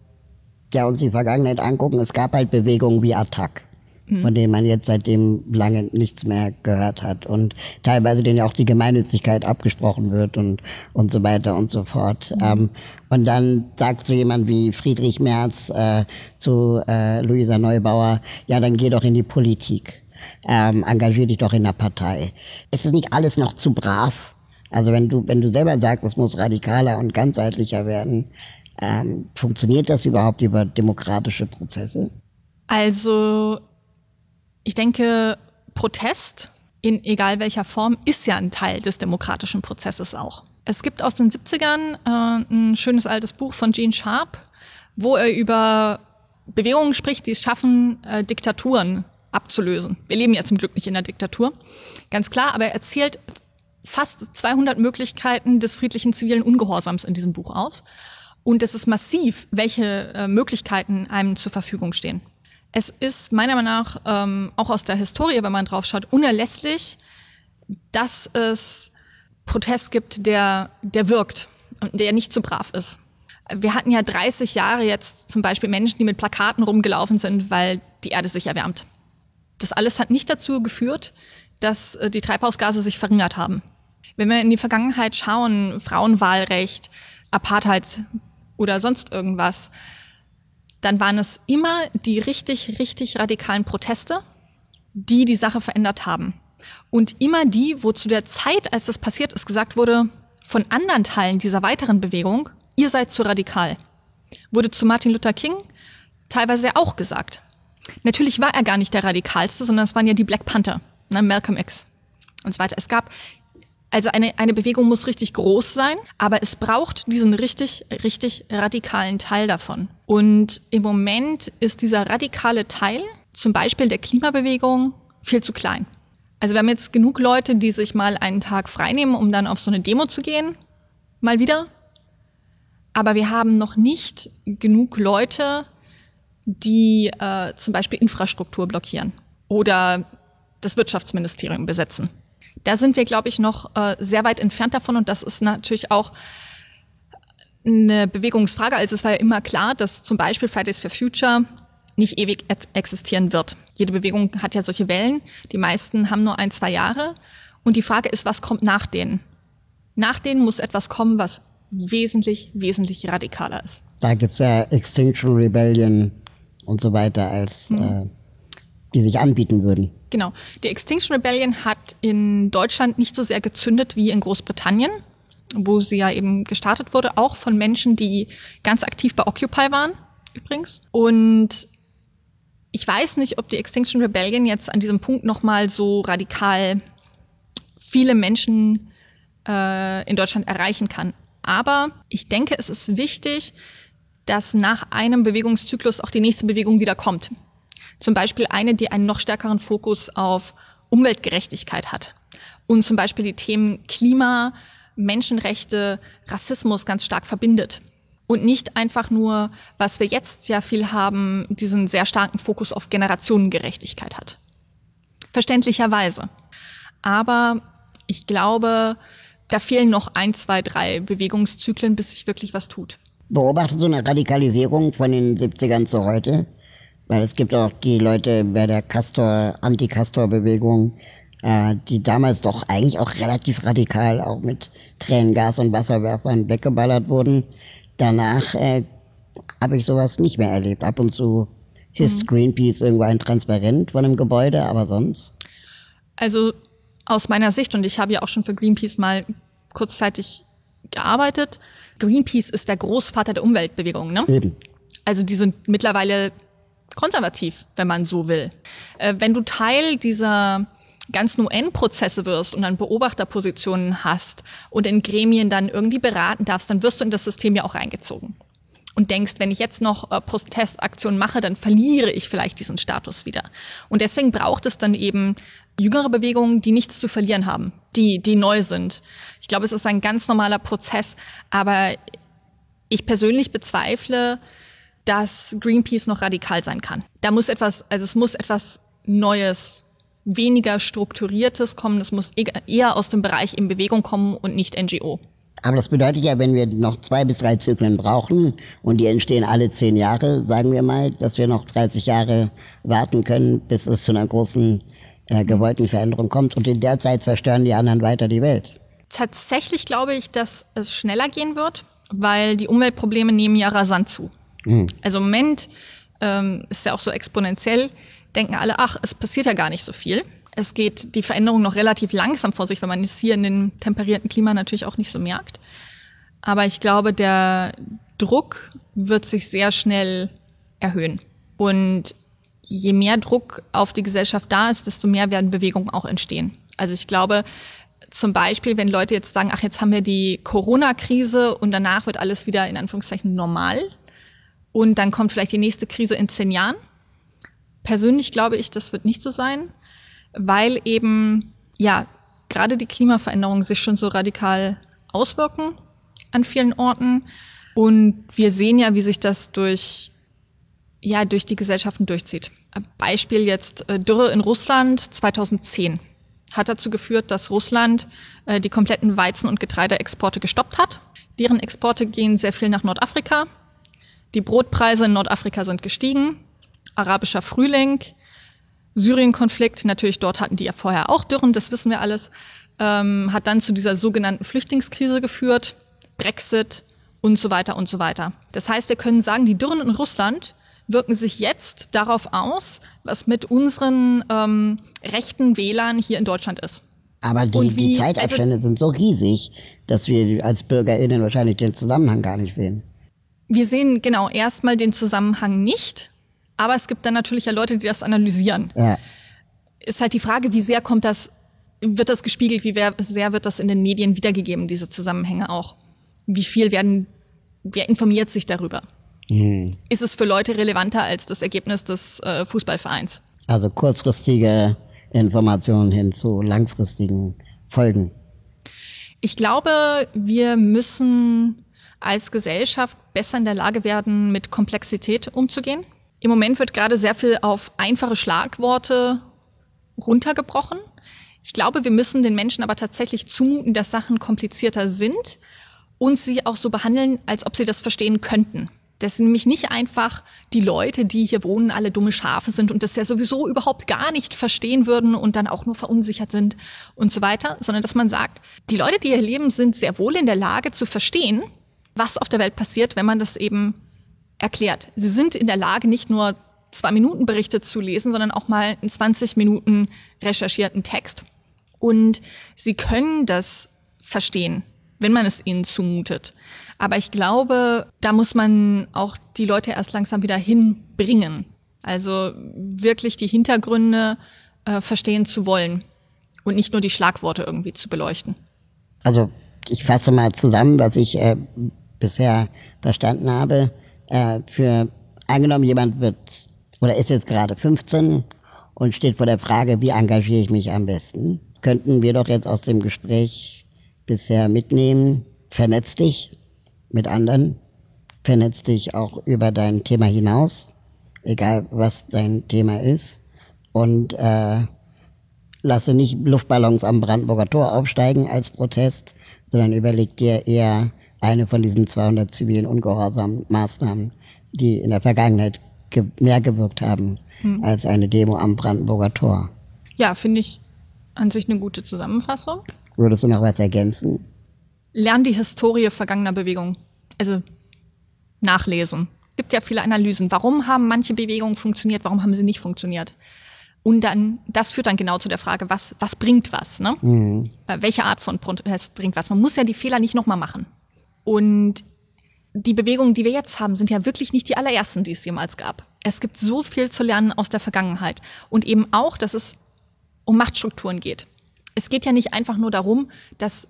uns die Vergangenheit angucken, es gab halt Bewegungen wie ATTAC, von denen man jetzt seitdem lange nichts mehr gehört hat und teilweise denen ja auch die Gemeinnützigkeit abgesprochen wird und so weiter und so fort. Und dann sagt so jemand wie Friedrich Merz zu Luisa Neubauer, ja, dann geh doch in die Politik, engagier dich doch in der Partei. Ist es nicht alles noch zu brav? Also wenn du selber sagst, es muss radikaler und ganzheitlicher werden, funktioniert das überhaupt über demokratische Prozesse?
Also ich denke, Protest in egal welcher Form ist ja ein Teil des demokratischen Prozesses auch. Es gibt aus den 70ern ein schönes altes Buch von Gene Sharp, wo er über Bewegungen spricht, die es schaffen, Diktaturen abzulösen. Wir leben ja zum Glück nicht in der Diktatur, ganz klar, aber er erzählt fast 200 Möglichkeiten des friedlichen zivilen Ungehorsams in diesem Buch auf. Und es ist massiv, welche Möglichkeiten einem zur Verfügung stehen. Es ist meiner Meinung nach, auch aus der Historie, wenn man drauf schaut, unerlässlich, dass es Protest gibt, der wirkt und der nicht zu brav ist. Wir hatten ja 30 Jahre jetzt zum Beispiel Menschen, die mit Plakaten rumgelaufen sind, weil die Erde sich erwärmt. Das alles hat nicht dazu geführt, dass die Treibhausgase sich verringert haben. Wenn wir in die Vergangenheit schauen, Frauenwahlrecht, Apartheid oder sonst irgendwas, dann waren es immer die richtig, richtig radikalen Proteste, die die Sache verändert haben. Und immer die, wo zu der Zeit, als das passiert ist, gesagt wurde, von anderen Teilen dieser weiteren Bewegung, ihr seid zu radikal. Wurde zu Martin Luther King teilweise auch gesagt. Natürlich war er gar nicht der Radikalste, sondern es waren ja die Black Panther, Malcolm X und so weiter. Es gab, also eine Bewegung muss richtig groß sein, aber es braucht diesen richtig, richtig radikalen Teil davon. Und im Moment ist dieser radikale Teil, zum Beispiel der Klimabewegung, viel zu klein. Also wir haben jetzt genug Leute, die sich mal einen Tag freinehmen, um dann auf so eine Demo zu gehen, mal wieder. Aber wir haben noch nicht genug Leute, die zum Beispiel Infrastruktur blockieren oder das Wirtschaftsministerium besetzen. Da sind wir, glaube ich, noch sehr weit entfernt davon und das ist natürlich auch eine Bewegungsfrage. Also es war ja immer klar, dass zum Beispiel Fridays for Future nicht ewig existieren wird. Jede Bewegung hat ja solche Wellen. Die meisten haben nur 1-2 Jahre. Und die Frage ist, was kommt nach denen? Nach denen muss etwas kommen, was wesentlich, wesentlich radikaler ist.
Da gibt's ja Extinction Rebellion und so weiter, als die sich anbieten würden.
Genau. Die Extinction Rebellion hat in Deutschland nicht so sehr gezündet wie in Großbritannien, wo sie ja eben gestartet wurde, auch von Menschen, die ganz aktiv bei Occupy waren, übrigens. Und ich weiß nicht, ob die Extinction Rebellion jetzt an diesem Punkt nochmal so radikal viele Menschen in Deutschland erreichen kann. Aber ich denke, es ist wichtig, dass nach einem Bewegungszyklus auch die nächste Bewegung wieder kommt. Zum Beispiel eine, die einen noch stärkeren Fokus auf Umweltgerechtigkeit hat. Und zum Beispiel die Themen Klima, Menschenrechte, Rassismus ganz stark verbindet. Und nicht einfach nur, was wir jetzt sehr viel haben, diesen sehr starken Fokus auf Generationengerechtigkeit hat. Verständlicherweise. Aber ich glaube, da fehlen noch 1, 2, 3 Bewegungszyklen, bis sich wirklich was tut.
Beobachtest du eine Radikalisierung von den 70ern zu heute? Weil es gibt auch die Leute bei der Anti-Castor-Bewegung, die damals doch eigentlich auch relativ radikal auch mit Tränengas und Wasserwerfern weggeballert wurden. Danach habe ich sowas nicht mehr erlebt. Ab und zu hisst Greenpeace irgendwo ein Transparent von einem Gebäude, aber sonst?
Also aus meiner Sicht, und ich habe ja auch schon für Greenpeace mal kurzzeitig gearbeitet, Greenpeace ist der Großvater der Umweltbewegung, ne?
Eben.
Also die sind mittlerweile konservativ, wenn man so will. Wenn du Teil dieser ganzen UN-Prozesse wirst und dann Beobachterpositionen hast und in Gremien dann irgendwie beraten darfst, dann wirst du in das System ja auch reingezogen. Und denkst, wenn ich jetzt noch Protestaktionen mache, dann verliere ich vielleicht diesen Status wieder. Und deswegen braucht es dann eben jüngere Bewegungen, die nichts zu verlieren haben, die neu sind. Ich glaube, es ist ein ganz normaler Prozess, aber ich persönlich bezweifle, dass Greenpeace noch radikal sein kann. Da muss es muss etwas Neues, weniger Strukturiertes kommen. Es muss eher aus dem Bereich in Bewegung kommen und nicht NGO.
Aber das bedeutet ja, wenn wir noch 2 bis 3 Zyklen brauchen und die entstehen alle 10 Jahre, sagen wir mal, dass wir noch 30 Jahre warten können, bis es zu einer großen gewollten Veränderung kommt. Und in der Zeit zerstören die anderen weiter die Welt.
Tatsächlich glaube ich, dass es schneller gehen wird, weil die Umweltprobleme nehmen ja rasant zu. Also im Moment ist ja auch so exponentiell, denken alle, ach, es passiert ja gar nicht so viel. Es geht die Veränderung noch relativ langsam vor sich, weil man es hier in dem temperierten Klima natürlich auch nicht so merkt. Aber ich glaube, der Druck wird sich sehr schnell erhöhen. Und je mehr Druck auf die Gesellschaft da ist, desto mehr werden Bewegungen auch entstehen. Also ich glaube, zum Beispiel, wenn Leute jetzt sagen, ach, jetzt haben wir die Corona-Krise und danach wird alles wieder in Anführungszeichen normal und dann kommt vielleicht die nächste Krise in 10 Jahren. Persönlich glaube ich, das wird nicht so sein, weil eben, ja, gerade die Klimaveränderungen sich schon so radikal auswirken an vielen Orten. Und wir sehen ja, wie sich das durch die Gesellschaften durchzieht. Beispiel jetzt Dürre in Russland 2010 hat dazu geführt, dass Russland die kompletten Weizen- und Getreideexporte gestoppt hat. Deren Exporte gehen sehr viel nach Nordafrika. Die Brotpreise in Nordafrika sind gestiegen. Arabischer Frühling, Syrien-Konflikt, natürlich dort hatten die ja vorher auch Dürren, das wissen wir alles, hat dann zu dieser sogenannten Flüchtlingskrise geführt, Brexit und so weiter und so weiter. Das heißt, wir können sagen, die Dürren in Russland wirken sich jetzt darauf aus, was mit unseren rechten Wählern hier in Deutschland ist.
Aber die Zeitabstände sind so riesig, dass wir als BürgerInnen wahrscheinlich den Zusammenhang gar nicht sehen.
Wir sehen genau erstmal den Zusammenhang nicht, aber es gibt dann natürlich ja Leute, die das analysieren. Ja. Ist halt die Frage, wie sehr wird das gespiegelt, sehr wird das in den Medien wiedergegeben, diese Zusammenhänge auch? Wie viel wer informiert sich darüber? Ist es für Leute relevanter als das Ergebnis des Fußballvereins?
Also kurzfristige Informationen hin zu langfristigen Folgen.
Ich glaube, wir müssen als Gesellschaft besser in der Lage werden, mit Komplexität umzugehen. Im Moment wird gerade sehr viel auf einfache Schlagworte runtergebrochen. Ich glaube, wir müssen den Menschen aber tatsächlich zumuten, dass Sachen komplizierter sind und sie auch so behandeln, als ob sie das verstehen könnten. Das sind nämlich nicht einfach die Leute, die hier wohnen, alle dumme Schafe sind und das ja sowieso überhaupt gar nicht verstehen würden und dann auch nur verunsichert sind und so weiter, sondern dass man sagt, die Leute, die hier leben, sind sehr wohl in der Lage zu verstehen, was auf der Welt passiert, wenn man das eben erklärt. Sie sind in der Lage, nicht nur 2-Minuten-Berichte zu lesen, sondern auch mal einen 20 Minuten recherchierten Text. Und sie können das verstehen, wenn man es ihnen zumutet. Aber ich glaube, da muss man auch die Leute erst langsam wieder hinbringen. Also wirklich die Hintergründe verstehen zu wollen und nicht nur die Schlagworte irgendwie zu beleuchten.
Also ich fasse mal zusammen, was ich bisher verstanden habe. Angenommen, jemand ist jetzt gerade 15 und steht vor der Frage, wie engagiere ich mich am besten? Könnten wir doch jetzt aus dem Gespräch bisher mitnehmen, vernetz dich mit anderen, vernetz dich auch über dein Thema hinaus, egal was dein Thema ist, und lasse nicht Luftballons am Brandenburger Tor aufsteigen als Protest, sondern überleg dir eher eine von diesen 200 zivilen Ungehorsam-Maßnahmen, die in der Vergangenheit mehr gewirkt haben als eine Demo am Brandenburger Tor.
Ja, finde ich an sich eine gute Zusammenfassung.
Würdest du noch was ergänzen?
Lern die Historie vergangener Bewegungen. Also nachlesen. Es gibt ja viele Analysen. Warum haben manche Bewegungen funktioniert, warum haben sie nicht funktioniert? Und dann, das führt dann genau zu der Frage, was bringt was, ne? Welche Art von Protest bringt was? Man muss ja die Fehler nicht nochmal machen. Und die Bewegungen, die wir jetzt haben, sind ja wirklich nicht die allerersten, die es jemals gab. Es gibt so viel zu lernen aus der Vergangenheit. Und eben auch, dass es um Machtstrukturen geht. Es geht ja nicht einfach nur darum, dass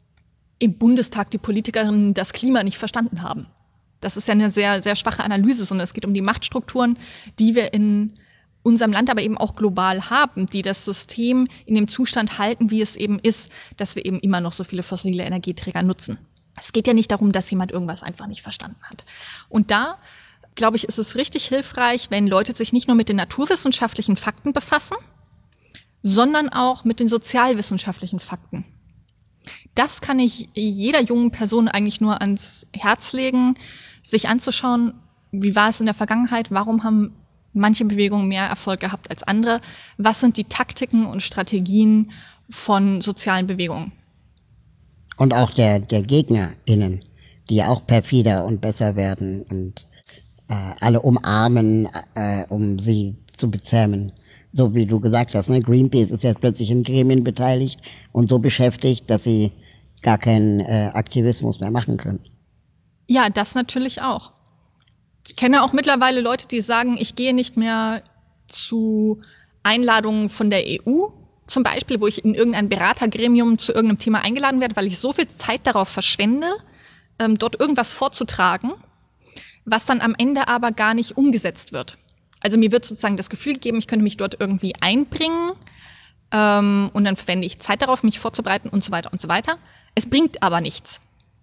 im Bundestag die Politikerinnen das Klima nicht verstanden haben. Das ist ja eine sehr, sehr schwache Analyse, sondern es geht um die Machtstrukturen, die wir in unserem Land aber eben auch global haben, die das System in dem Zustand halten, wie es eben ist, dass wir eben immer noch so viele fossile Energieträger nutzen. Es geht ja nicht darum, dass jemand irgendwas einfach nicht verstanden hat. Und da, glaube ich, ist es richtig hilfreich, wenn Leute sich nicht nur mit den naturwissenschaftlichen Fakten befassen, sondern auch mit den sozialwissenschaftlichen Fakten. Das kann ich jeder jungen Person eigentlich nur ans Herz legen, sich anzuschauen, wie war es in der Vergangenheit, warum haben manche Bewegungen mehr Erfolg gehabt als andere, was sind die Taktiken und Strategien von sozialen Bewegungen.
Und auch der GegnerInnen, die ja auch perfider und besser werden und alle umarmen, um sie zu bezähmen. So wie du gesagt hast, ne? Greenpeace ist jetzt plötzlich in Gremien beteiligt und so beschäftigt, dass sie gar keinen Aktivismus mehr machen können.
Ja, das natürlich auch. Ich kenne auch mittlerweile Leute, die sagen, ich gehe nicht mehr zu Einladungen von der EU, zum Beispiel, wo ich in irgendein Beratergremium zu irgendeinem Thema eingeladen werde, weil ich so viel Zeit darauf verschwende, dort irgendwas vorzutragen, was dann am Ende aber gar nicht umgesetzt wird. Also mir wird sozusagen das Gefühl gegeben, ich könnte mich dort irgendwie einbringen und dann verwende ich Zeit darauf, mich vorzubereiten und so weiter und so weiter. Es bringt aber nichts.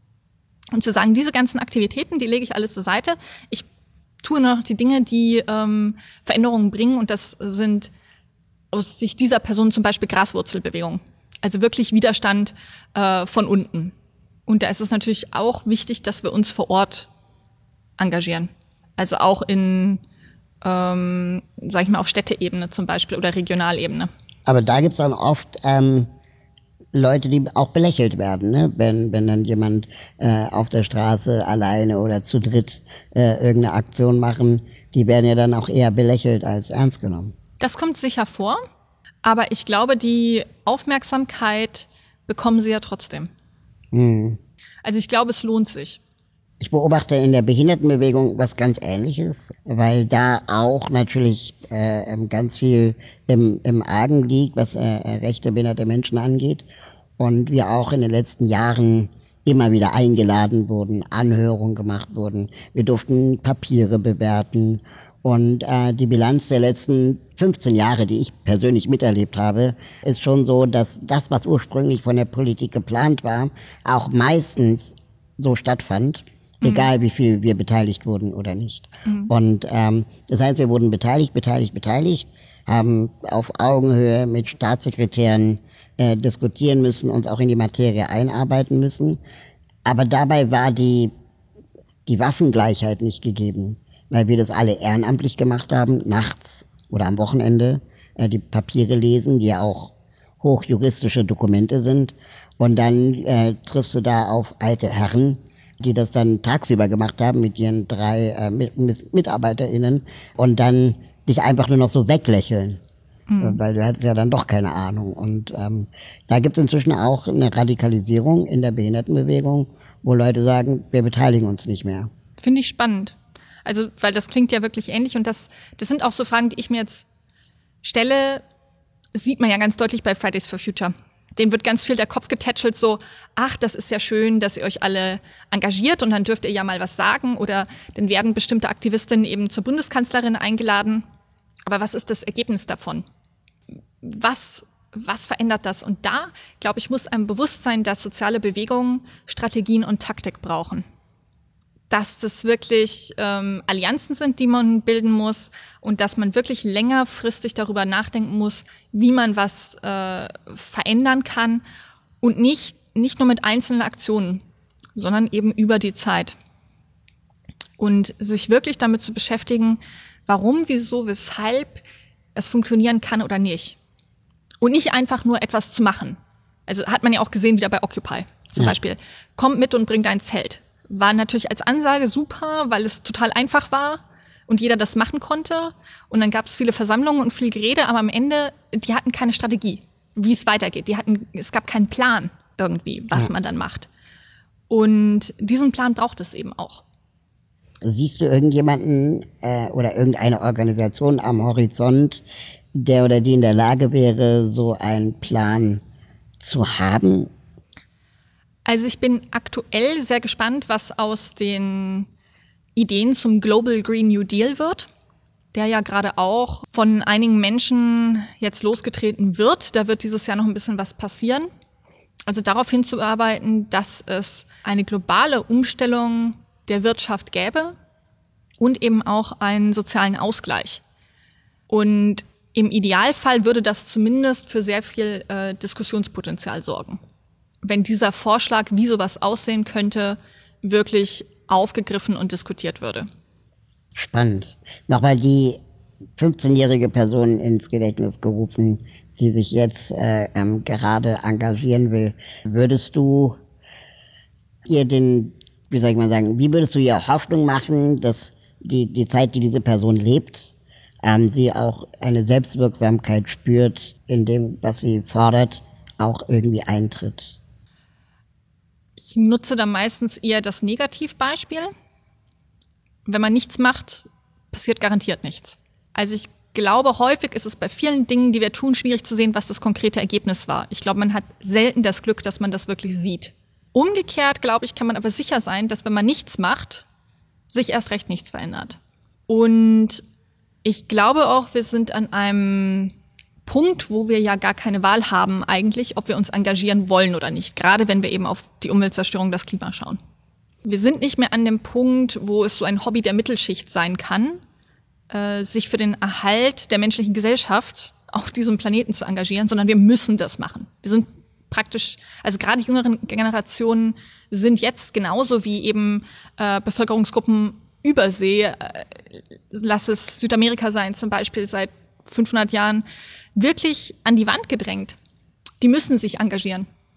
Und zu sagen, diese ganzen Aktivitäten, die lege ich alles zur Seite. Ich tue nur noch die Dinge, die Veränderungen bringen und das sind aus Sicht dieser Person zum Beispiel Graswurzelbewegung. Also wirklich Widerstand von unten. Und da ist es natürlich auch wichtig, dass wir uns vor Ort engagieren. Also auch in, sag ich mal, auf Städteebene zum Beispiel oder Regionalebene.
Aber da gibt's dann oft Leute, die auch belächelt werden, ne? Wenn dann jemand auf der Straße alleine oder zu dritt irgendeine Aktion machen, die werden ja dann auch eher belächelt als ernst genommen.
Das kommt sicher vor, aber ich glaube, die Aufmerksamkeit bekommen sie ja trotzdem. Also ich glaube, es lohnt sich.
Ich beobachte in der Behindertenbewegung was ganz Ähnliches, weil da auch natürlich ganz viel im Argen liegt, was Rechte behinderter Menschen angeht. Und wir auch in den letzten Jahren immer wieder eingeladen wurden, Anhörungen gemacht wurden. Wir durften Papiere bewerten. Und die Bilanz der letzten 15 Jahre, die ich persönlich miterlebt habe, ist schon so, dass das, was ursprünglich von der Politik geplant war, auch meistens so stattfand. Egal wie viel wir beteiligt wurden oder nicht. Und das heißt, wir wurden beteiligt, haben auf Augenhöhe mit Staatssekretären diskutieren müssen, uns auch in die Materie einarbeiten müssen. Aber dabei war die Waffengleichheit nicht gegeben, weil wir das alle ehrenamtlich gemacht haben, nachts oder am Wochenende die Papiere lesen, die ja auch hochjuristische Dokumente sind. Und dann triffst du da auf alte Herren, die das dann tagsüber gemacht haben mit ihren 3 MitarbeiterInnen und dann dich einfach nur noch so weglächeln, weil du hattest ja dann doch keine Ahnung. Und da gibt es inzwischen auch eine Radikalisierung in der Behindertenbewegung, wo Leute sagen, wir beteiligen uns nicht mehr.
Finde ich spannend. Also, weil das klingt ja wirklich ähnlich und das sind auch so Fragen, die ich mir jetzt stelle, sieht man ja ganz deutlich bei Fridays for Future. Denen wird ganz viel der Kopf getätschelt, so, ach, das ist ja schön, dass ihr euch alle engagiert und dann dürft ihr ja mal was sagen oder dann werden bestimmte Aktivistinnen eben zur Bundeskanzlerin eingeladen. Aber was ist das Ergebnis davon? Was verändert das? Und da, glaube ich, muss einem bewusst sein, dass soziale Bewegungen Strategien und Taktik brauchen. Dass das wirklich Allianzen sind, die man bilden muss und dass man wirklich längerfristig darüber nachdenken muss, wie man was verändern kann und nicht nur mit einzelnen Aktionen, sondern eben über die Zeit. Und sich wirklich damit zu beschäftigen, warum, wieso, weshalb es funktionieren kann oder nicht. Und nicht einfach nur etwas zu machen. Also hat man ja auch gesehen wieder bei Occupy zum Beispiel. Kommt mit und bringt ein Zelt. War natürlich als Ansage super, weil es total einfach war und jeder das machen konnte. Und dann gab es viele Versammlungen und viel Gerede, aber am Ende, die hatten keine Strategie, wie es weitergeht. Es gab keinen Plan irgendwie, was man dann macht. Und diesen Plan braucht es eben auch.
Siehst du irgendjemanden oder irgendeine Organisation am Horizont, der oder die in der Lage wäre, so einen Plan zu haben?
Also ich bin aktuell sehr gespannt, was aus den Ideen zum Global Green New Deal wird, der ja gerade auch von einigen Menschen jetzt losgetreten wird. Da wird dieses Jahr noch ein bisschen was passieren. Also darauf hinzuarbeiten, dass es eine globale Umstellung der Wirtschaft gäbe und eben auch einen sozialen Ausgleich. Und im Idealfall würde das zumindest für sehr viel Diskussionspotenzial sorgen. Wenn dieser Vorschlag, wie sowas aussehen könnte, wirklich aufgegriffen und diskutiert würde.
Spannend. Nochmal die 15-jährige Person ins Gedächtnis gerufen, die sich jetzt gerade engagieren will. Würdest du ihr wie würdest du ihr Hoffnung machen, dass die Zeit, die diese Person lebt, sie auch eine Selbstwirksamkeit spürt, in dem, was sie fordert, auch irgendwie eintritt?
Ich nutze da meistens eher das Negativbeispiel. Wenn man nichts macht, passiert garantiert nichts. Also ich glaube, häufig ist es bei vielen Dingen, die wir tun, schwierig zu sehen, was das konkrete Ergebnis war. Ich glaube, man hat selten das Glück, dass man das wirklich sieht. Umgekehrt, glaube ich, kann man aber sicher sein, dass wenn man nichts macht, sich erst recht nichts verändert. Und ich glaube auch, wir sind an einem Punkt, wo wir ja gar keine Wahl haben eigentlich, ob wir uns engagieren wollen oder nicht. Gerade wenn wir eben auf die Umweltzerstörung, das Klima schauen. Wir sind nicht mehr an dem Punkt, wo es so ein Hobby der Mittelschicht sein kann, sich für den Erhalt der menschlichen Gesellschaft auf diesem Planeten zu engagieren, sondern wir müssen das machen. Wir sind praktisch, also gerade jüngeren Generationen sind jetzt genauso wie eben Bevölkerungsgruppen Übersee, lass es Südamerika sein zum Beispiel seit 500 Jahren, wirklich an die Wand gedrängt. Die müssen sich engagieren.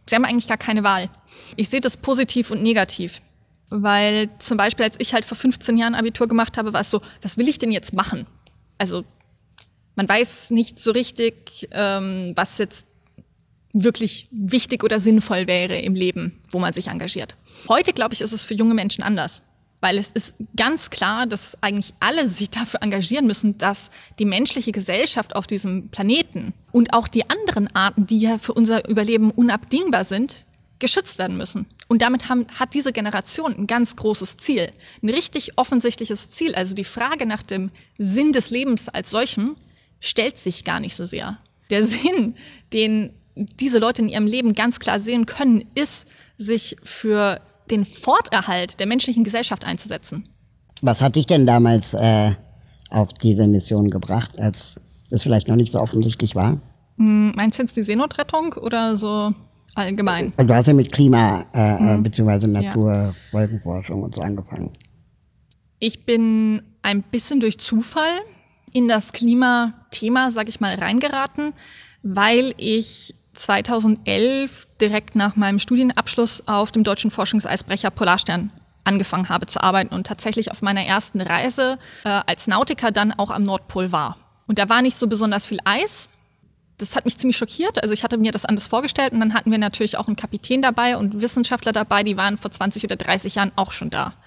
Sie haben eigentlich gar keine Wahl. Ich sehe das positiv und negativ, weil zum Beispiel, als ich halt vor 15 Jahren Abitur gemacht habe, war es so, was will ich denn jetzt machen? Also man weiß nicht so richtig, was jetzt wirklich wichtig oder sinnvoll wäre im Leben, wo man sich engagiert. Heute, glaube ich, ist es für junge Menschen anders, weil es ist ganz klar, dass eigentlich alle sich dafür engagieren müssen, dass die menschliche Gesellschaft auf diesem Planeten und auch die anderen Arten, die ja für unser Überleben unabdingbar sind, geschützt werden müssen. Und damit hat diese Generation ein ganz großes Ziel, ein richtig offensichtliches Ziel. Also die Frage nach dem Sinn des Lebens als solchem stellt sich gar nicht so sehr. Der Sinn, den diese Leute in ihrem Leben ganz klar sehen können, ist, sich für den Forterhalt der menschlichen Gesellschaft einzusetzen.
Was hat dich denn damals auf diese Mission gebracht, als das vielleicht noch nicht so offensichtlich war?
Meinst du jetzt die Seenotrettung oder so allgemein?
Du hast ja mit Klima bzw. Natur, Wolkenforschung und so angefangen.
Ich bin ein bisschen durch Zufall in das Klimathema, sag ich mal, reingeraten, weil ich 2011 direkt nach meinem Studienabschluss auf dem deutschen Forschungseisbrecher Polarstern angefangen habe zu arbeiten und tatsächlich auf meiner ersten Reise als Nautiker dann auch am Nordpol war. Und da war nicht so besonders viel Eis. Das hat mich ziemlich schockiert. Also ich hatte mir das anders vorgestellt und dann hatten wir natürlich auch einen Kapitän dabei und Wissenschaftler dabei, die waren vor 20 oder 30 Jahren auch schon da.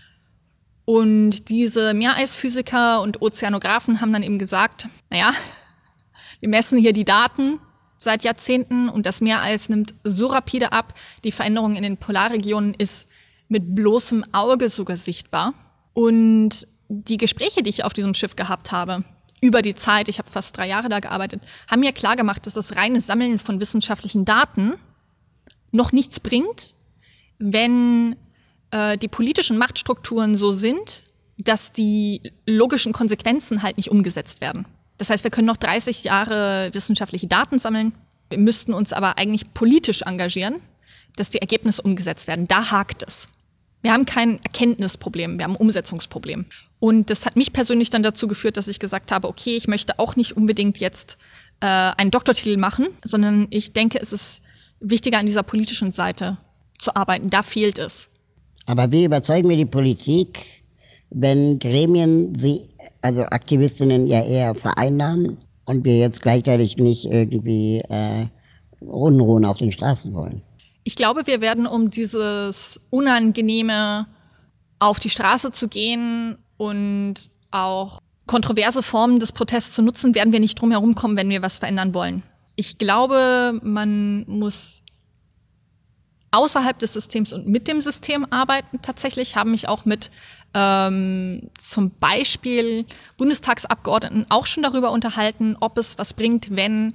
Und diese Meereisphysiker und Ozeanographen haben dann eben gesagt, naja, wir messen hier die Daten seit Jahrzehnten und das Meereis nimmt so rapide ab, die Veränderung in den Polarregionen ist mit bloßem Auge sogar sichtbar. Und die Gespräche, die ich auf diesem Schiff gehabt habe, über die Zeit, ich habe fast 3 Jahre da gearbeitet, haben mir klargemacht, dass das reine Sammeln von wissenschaftlichen Daten noch nichts bringt, wenn die politischen Machtstrukturen so sind, dass die logischen Konsequenzen halt nicht umgesetzt werden. Das heißt, wir können noch 30 Jahre wissenschaftliche Daten sammeln, wir müssten uns aber eigentlich politisch engagieren, dass die Ergebnisse umgesetzt werden. Da hakt es. Wir haben kein Erkenntnisproblem, wir haben ein Umsetzungsproblem. Und das hat mich persönlich dann dazu geführt, dass ich gesagt habe, okay, ich möchte auch nicht unbedingt jetzt einen Doktortitel machen, sondern ich denke, es ist wichtiger, an dieser politischen Seite zu arbeiten. Da fehlt es.
Aber wie überzeugen wir die Politik, wenn Gremien sie, also Aktivistinnen ja eher vereinnahmen und wir jetzt gleichzeitig nicht irgendwie Unruhen auf den Straßen wollen?
Ich glaube, wir werden, um dieses Unangenehme auf die Straße zu gehen und auch kontroverse Formen des Protests zu nutzen, werden wir nicht drum herum kommen, wenn wir was verändern wollen. Ich glaube, man muss außerhalb des Systems und mit dem System arbeiten. Tatsächlich haben mich auch mit zum Beispiel Bundestagsabgeordneten auch schon darüber unterhalten, ob es was bringt, wenn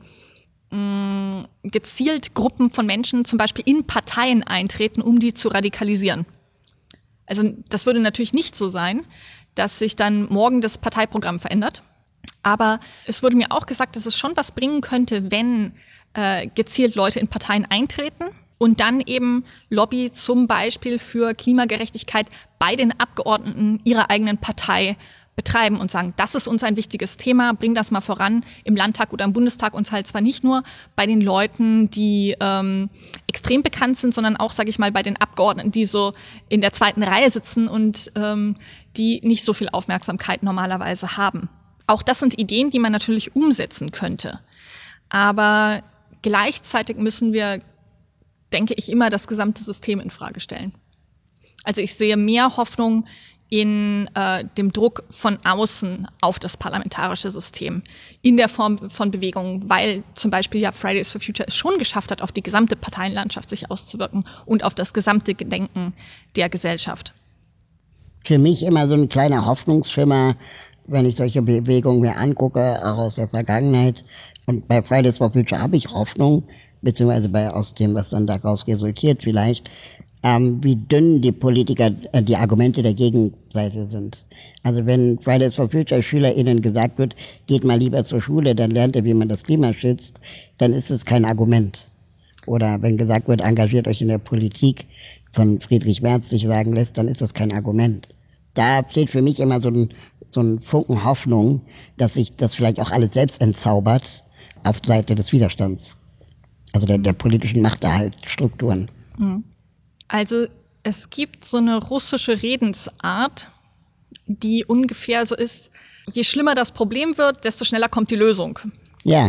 gezielt Gruppen von Menschen zum Beispiel in Parteien eintreten, um die zu radikalisieren. Also das würde natürlich nicht so sein, dass sich dann morgen das Parteiprogramm verändert. Aber es wurde mir auch gesagt, dass es schon was bringen könnte, wenn gezielt Leute in Parteien eintreten und dann eben Lobby zum Beispiel für Klimagerechtigkeit bei den Abgeordneten ihrer eigenen Partei betreiben und sagen, das ist uns ein wichtiges Thema, bring das mal voran im Landtag oder im Bundestag, und halt zwar nicht nur bei den Leuten, die extrem bekannt sind, sondern auch, sage ich mal, bei den Abgeordneten, die so in der zweiten Reihe sitzen und die nicht so viel Aufmerksamkeit normalerweise haben. Auch das sind Ideen, die man natürlich umsetzen könnte. Aber gleichzeitig müssen wir, denke ich, immer das gesamte System in Frage stellen. Also ich sehe mehr Hoffnung in dem Druck von außen auf das parlamentarische System in der Form von Bewegungen, weil zum Beispiel ja Fridays for Future es schon geschafft hat, auf die gesamte Parteienlandschaft sich auszuwirken und auf das gesamte Gedenken der Gesellschaft.
Für mich immer so ein kleiner Hoffnungsschimmer, wenn ich solche Bewegungen mir angucke, auch aus der Vergangenheit. Und bei Fridays for Future habe ich Hoffnung, beziehungsweise aus dem, was dann daraus resultiert vielleicht, wie dünn die Politiker, die Argumente der Gegenseite sind. Also wenn Fridays for Future SchülerInnen gesagt wird, geht mal lieber zur Schule, dann lernt ihr, wie man das Klima schützt, dann ist es kein Argument. Oder wenn gesagt wird, engagiert euch in der Politik, von Friedrich Merz sich sagen lässt, dann ist das kein Argument. Da steht für mich immer so ein Funken Hoffnung, dass sich das vielleicht auch alles selbst entzaubert auf Seite des Widerstands. Also der politischen Machterhaltsstrukturen.
Also es gibt so eine russische Redensart, die ungefähr so ist, je schlimmer das Problem wird, desto schneller kommt die Lösung.
Ja.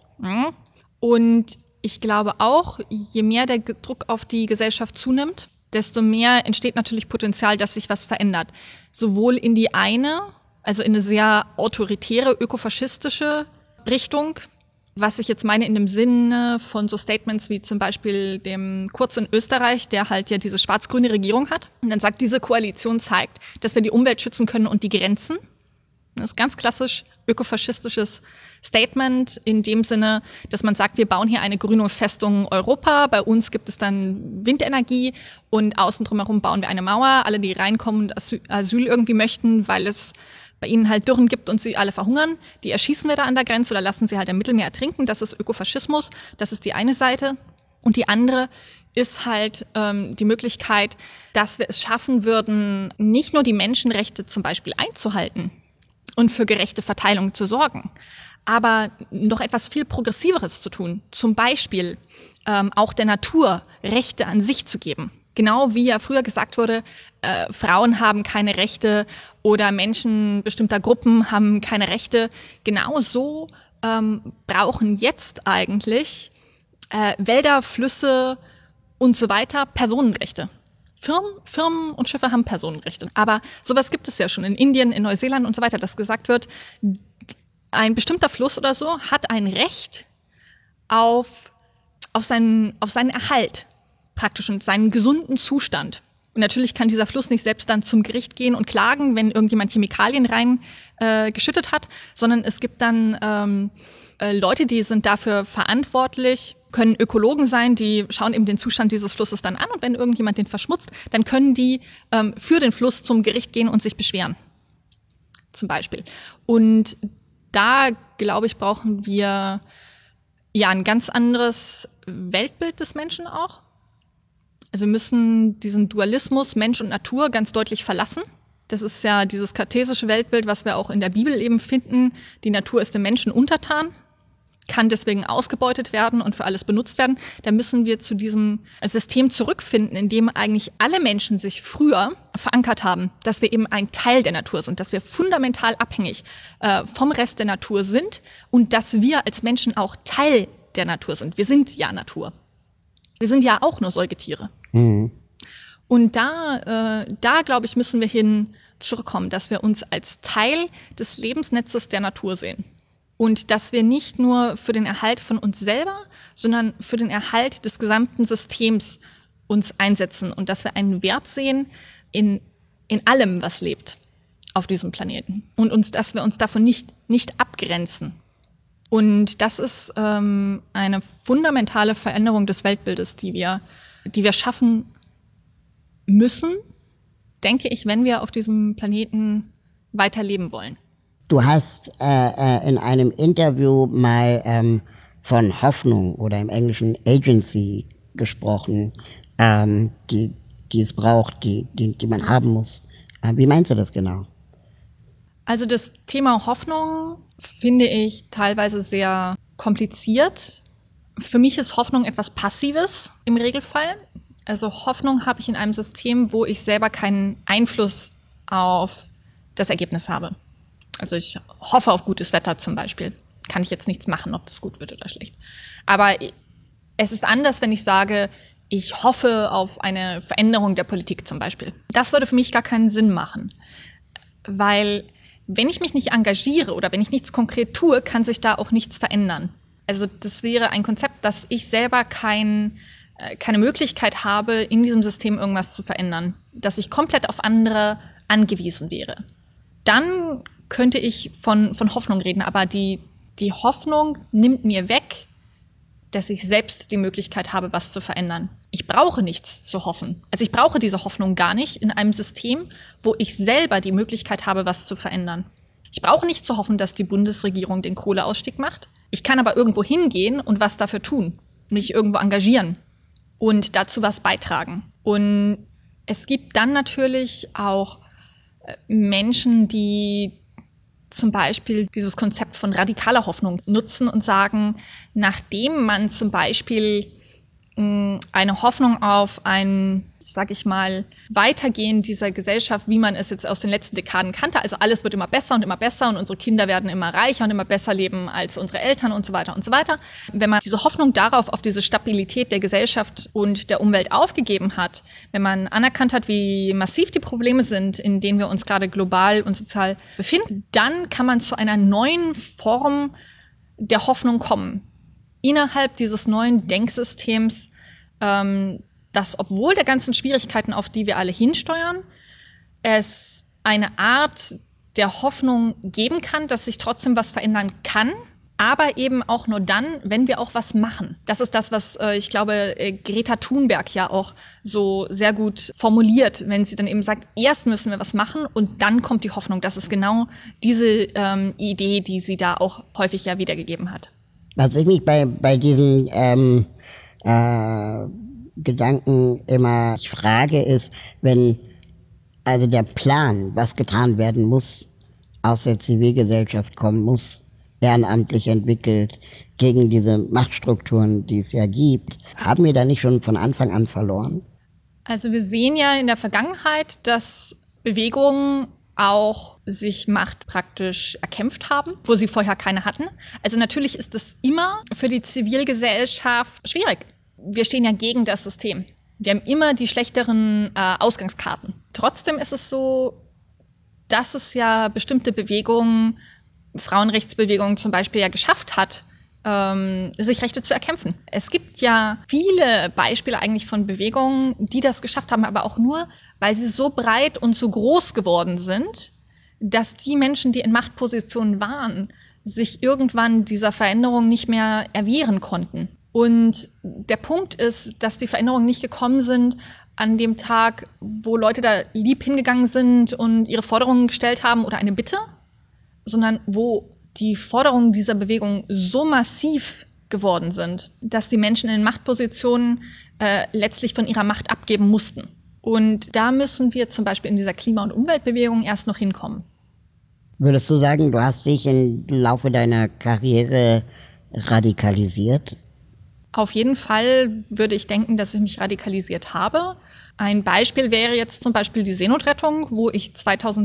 Und ich glaube auch, je mehr der Druck auf die Gesellschaft zunimmt, desto mehr entsteht natürlich Potenzial, dass sich was verändert. Sowohl in die eine, also in eine sehr autoritäre, ökofaschistische Richtung, was ich jetzt meine in dem Sinne von so Statements wie zum Beispiel dem Kurz in Österreich, der halt ja diese schwarz-grüne Regierung hat. Und dann sagt, diese Koalition zeigt, dass wir die Umwelt schützen können und die Grenzen. Das ist ganz klassisch ökofaschistisches Statement in dem Sinne, dass man sagt, wir bauen hier eine grüne Festung Europa, bei uns gibt es dann Windenergie und außen drumherum bauen wir eine Mauer. Alle, die reinkommen und Asyl irgendwie möchten, weil es bei ihnen halt Dürren gibt und sie alle verhungern, die erschießen wir da an der Grenze oder lassen sie halt im Mittelmeer ertrinken. Das ist Ökofaschismus, das ist die eine Seite. Und die andere ist halt die Möglichkeit, dass wir es schaffen würden, nicht nur die Menschenrechte zum Beispiel einzuhalten und für gerechte Verteilung zu sorgen, aber noch etwas viel Progressiveres zu tun. Zum Beispiel auch der Natur Rechte an sich zu geben. Genau wie ja früher gesagt wurde, Frauen haben keine Rechte oder Menschen bestimmter Gruppen haben keine Rechte. Genau so brauchen jetzt eigentlich Wälder, Flüsse und so weiter Personenrechte. Firmen und Schiffe haben Personenrechte. Aber sowas gibt es ja schon in Indien, in Neuseeland und so weiter, dass gesagt wird, ein bestimmter Fluss oder so hat ein Recht auf seinen Erhalt praktisch und seinen gesunden Zustand. Und natürlich kann dieser Fluss nicht selbst dann zum Gericht gehen und klagen, wenn irgendjemand Chemikalien rein geschüttet hat, sondern es gibt dann Leute, die sind dafür verantwortlich, können Ökologen sein, die schauen eben den Zustand dieses Flusses dann an und wenn irgendjemand den verschmutzt, dann können die für den Fluss zum Gericht gehen und sich beschweren, zum Beispiel. Und da, glaube ich, brauchen wir ja ein ganz anderes Weltbild des Menschen auch. Also wir müssen diesen Dualismus Mensch und Natur ganz deutlich verlassen. Das ist ja dieses kartesische Weltbild, was wir auch in der Bibel eben finden. Die Natur ist dem Menschen untertan, kann deswegen ausgebeutet werden und für alles benutzt werden. Da müssen wir zu diesem System zurückfinden, in dem eigentlich alle Menschen sich früher verankert haben, dass wir eben ein Teil der Natur sind, dass wir fundamental abhängig vom Rest der Natur sind und dass wir als Menschen auch Teil der Natur sind. Wir sind ja Natur. Wir sind ja auch nur Säugetiere. Und da glaube ich, müssen wir hin zurückkommen, dass wir uns als Teil des Lebensnetzes der Natur sehen. Und dass wir nicht nur für den Erhalt von uns selber, sondern für den Erhalt des gesamten Systems uns einsetzen und dass wir einen Wert sehen in allem, was lebt auf diesem Planeten. Und dass wir uns davon nicht abgrenzen. Und das ist eine fundamentale Veränderung des Weltbildes, die wir schaffen müssen, denke ich, wenn wir auf diesem Planeten weiterleben wollen.
Du hast in einem Interview mal von Hoffnung oder im Englischen Agency gesprochen, die es braucht, die man haben muss. Wie meinst du das genau?
Also das Thema Hoffnung finde ich teilweise sehr kompliziert. Für mich ist Hoffnung etwas Passives im Regelfall. Also Hoffnung habe ich in einem System, wo ich selber keinen Einfluss auf das Ergebnis habe. Also ich hoffe auf gutes Wetter zum Beispiel. Kann ich jetzt nichts machen, ob das gut wird oder schlecht. Aber es ist anders, wenn ich sage, ich hoffe auf eine Veränderung der Politik zum Beispiel. Das würde für mich gar keinen Sinn machen. Weil wenn ich mich nicht engagiere oder wenn ich nichts konkret tue, kann sich da auch nichts verändern. Also das wäre ein Konzept, dass ich selber keine Möglichkeit habe, in diesem System irgendwas zu verändern. Dass ich komplett auf andere angewiesen wäre. Dann könnte ich von Hoffnung reden, aber die Hoffnung nimmt mir weg, dass ich selbst die Möglichkeit habe, was zu verändern. Ich brauche nichts zu hoffen. Also ich brauche diese Hoffnung gar nicht in einem System, wo ich selber die Möglichkeit habe, was zu verändern. Ich brauche nicht zu hoffen, dass die Bundesregierung den Kohleausstieg macht. Ich kann aber irgendwo hingehen und was dafür tun, mich irgendwo engagieren und dazu was beitragen. Und es gibt dann natürlich auch Menschen, die zum Beispiel dieses Konzept von radikaler Hoffnung nutzen und sagen, nachdem man zum Beispiel eine Hoffnung auf ein, sag ich mal, Weitergehen dieser Gesellschaft, wie man es jetzt aus den letzten Dekaden kannte, also alles wird immer besser und unsere Kinder werden immer reicher und immer besser leben als unsere Eltern und so weiter und so weiter. Wenn man diese Hoffnung darauf, auf diese Stabilität der Gesellschaft und der Umwelt aufgegeben hat, wenn man anerkannt hat, wie massiv die Probleme sind, in denen wir uns gerade global und sozial befinden, dann kann man zu einer neuen Form der Hoffnung kommen. Innerhalb dieses neuen Denksystems, dass obwohl der ganzen Schwierigkeiten, auf die wir alle hinsteuern, es eine Art der Hoffnung geben kann, dass sich trotzdem was verändern kann, aber eben auch nur dann, wenn wir auch was machen. Das ist das, was ich glaube, Greta Thunberg ja auch so sehr gut formuliert, wenn sie dann eben sagt, erst müssen wir was machen und dann kommt die Hoffnung. Das ist genau diese Idee, die sie da auch häufig ja wiedergegeben hat.
Was ich mich bei diesen Gedanken immer frage, ist, wenn also der Plan, was getan werden muss, aus der Zivilgesellschaft kommen muss, ehrenamtlich entwickelt, gegen diese Machtstrukturen, die es ja gibt, haben wir da nicht schon von Anfang an verloren?
Also wir sehen ja in der Vergangenheit, dass Bewegungen auch sich Macht praktisch erkämpft haben, wo sie vorher keine hatten. Also natürlich ist es immer für die Zivilgesellschaft schwierig. Wir stehen ja gegen das System. Wir haben immer die schlechteren Ausgangskarten. Trotzdem ist es so, dass es ja bestimmte Bewegungen, Frauenrechtsbewegungen zum Beispiel ja geschafft hat, sich Rechte zu erkämpfen. Es gibt ja viele Beispiele eigentlich von Bewegungen, die das geschafft haben, aber auch nur, weil sie so breit und so groß geworden sind, dass die Menschen, die in Machtpositionen waren, sich irgendwann dieser Veränderung nicht mehr erwehren konnten. Und der Punkt ist, dass die Veränderungen nicht gekommen sind an dem Tag, wo Leute da lieb hingegangen sind und ihre Forderungen gestellt haben oder eine Bitte, sondern wo die Forderungen dieser Bewegung so massiv geworden sind, dass die Menschen in Machtpositionen letztlich von ihrer Macht abgeben mussten. Und da müssen wir zum Beispiel in dieser Klima- und Umweltbewegung erst noch hinkommen.
Würdest du sagen, du hast dich im Laufe deiner Karriere radikalisiert?
Auf jeden Fall würde ich denken, dass ich mich radikalisiert habe. Ein Beispiel wäre jetzt zum Beispiel die Seenotrettung, wo ich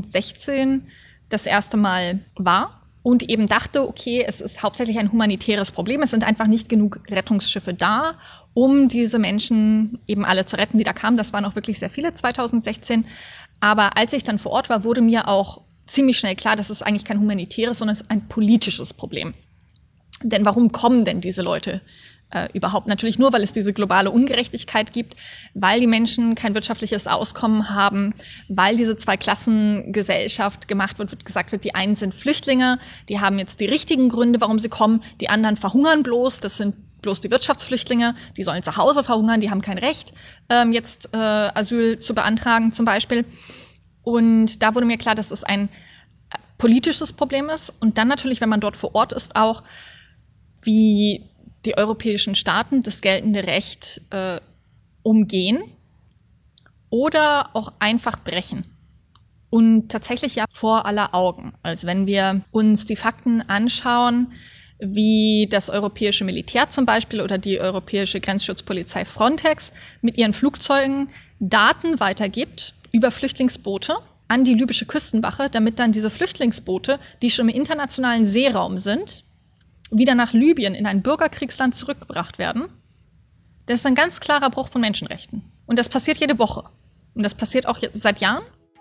2016 das erste Mal war und eben dachte, okay, es ist hauptsächlich ein humanitäres Problem. Es sind einfach nicht genug Rettungsschiffe da, um diese Menschen eben alle zu retten, die da kamen. Das waren auch wirklich sehr viele 2016. Aber als ich dann vor Ort war, wurde mir auch ziemlich schnell klar, dass es eigentlich kein humanitäres, sondern es ist ein politisches Problem. Denn warum kommen denn diese Leute überhaupt? Natürlich nur, weil es diese globale Ungerechtigkeit gibt, weil die Menschen kein wirtschaftliches Auskommen haben, weil diese Zweiklassengesellschaft gemacht wird, gesagt wird, die einen sind Flüchtlinge, die haben jetzt die richtigen Gründe, warum sie kommen, die anderen verhungern bloß, das sind bloß die Wirtschaftsflüchtlinge, die sollen zu Hause verhungern, die haben kein Recht, jetzt Asyl zu beantragen zum Beispiel. Und da wurde mir klar, dass es ein politisches Problem ist. Und dann natürlich, wenn man dort vor Ort ist, auch, wie die europäischen Staaten das geltende Recht umgehen oder auch einfach brechen. Und tatsächlich ja vor aller Augen. Also wenn wir uns die Fakten anschauen, wie das europäische Militär zum Beispiel oder die europäische Grenzschutzpolizei Frontex mit ihren Flugzeugen Daten weitergibt über Flüchtlingsboote an die libysche Küstenwache, damit dann diese Flüchtlingsboote, die schon im internationalen Seeraum sind, wieder nach Libyen in ein Bürgerkriegsland zurückgebracht werden. Das ist ein ganz klarer Bruch von Menschenrechten. Und das passiert jede Woche. Und das passiert auch seit Jahren.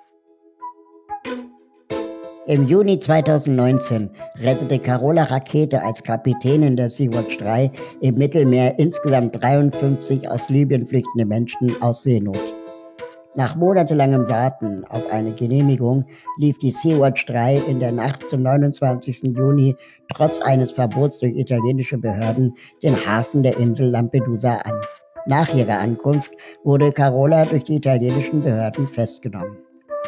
Im Juni 2019 rettete Carola Rackete als Kapitänin der Sea-Watch 3 im Mittelmeer insgesamt 53 aus Libyen flüchtende Menschen aus Seenot. Nach monatelangem Warten auf eine Genehmigung lief die Sea-Watch 3 in der Nacht zum 29. Juni trotz eines Verbots durch italienische Behörden den Hafen der Insel Lampedusa an. Nach ihrer Ankunft wurde Carola durch die italienischen Behörden festgenommen.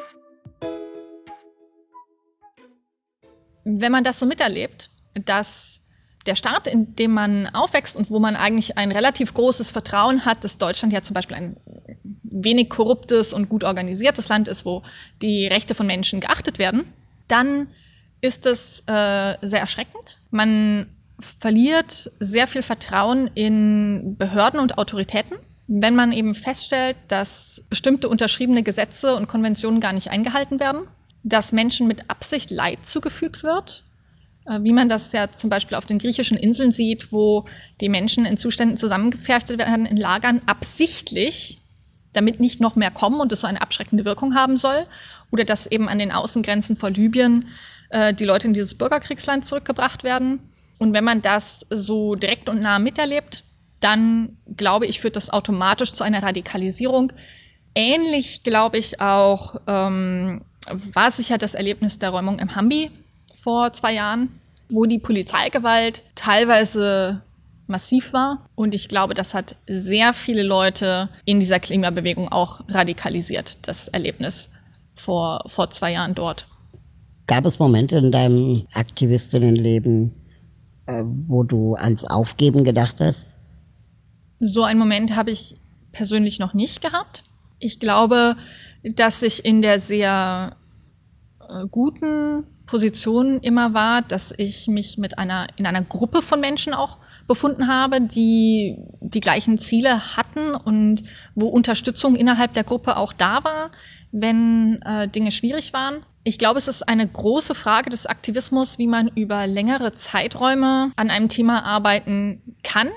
Wenn man das so miterlebt, dass der Staat, in dem man aufwächst und wo man eigentlich ein relativ großes Vertrauen hat, dass Deutschland ja zum Beispiel ein wenig korruptes und gut organisiertes Land ist, wo die Rechte von Menschen geachtet werden, dann ist es sehr erschreckend. Man verliert sehr viel Vertrauen in Behörden und Autoritäten, wenn man eben feststellt, dass bestimmte unterschriebene Gesetze und Konventionen gar nicht eingehalten werden, dass Menschen mit Absicht Leid zugefügt wird, wie man das ja zum Beispiel auf den griechischen Inseln sieht, wo die Menschen in Zuständen zusammengepfercht werden in Lagern absichtlich, damit nicht noch mehr kommen und es so eine abschreckende Wirkung haben soll, oder dass eben an den Außengrenzen vor Libyen die Leute in dieses Bürgerkriegsland zurückgebracht werden. Und wenn man das so direkt und nah miterlebt, dann, glaube ich, führt das automatisch zu einer Radikalisierung. Ähnlich, glaube ich, auch war sicher das Erlebnis der Räumung im Hambi vor 2 Jahren, wo die Polizeigewalt teilweise massiv war. Und ich glaube, das hat sehr viele Leute in dieser Klimabewegung auch radikalisiert, das Erlebnis vor 2 Jahren dort.
Gab es Momente in deinem Aktivistinnenleben, wo du ans Aufgeben gedacht hast?
So einen Moment habe ich persönlich noch nicht gehabt. Ich glaube, dass ich in der sehr guten Position immer war, dass ich mich in einer Gruppe von Menschen auch befunden habe, die die gleichen Ziele hatten und wo Unterstützung innerhalb der Gruppe auch da war, wenn Dinge schwierig waren. Ich glaube, es ist eine große Frage des Aktivismus, wie man über längere Zeiträume an einem Thema arbeiten kann,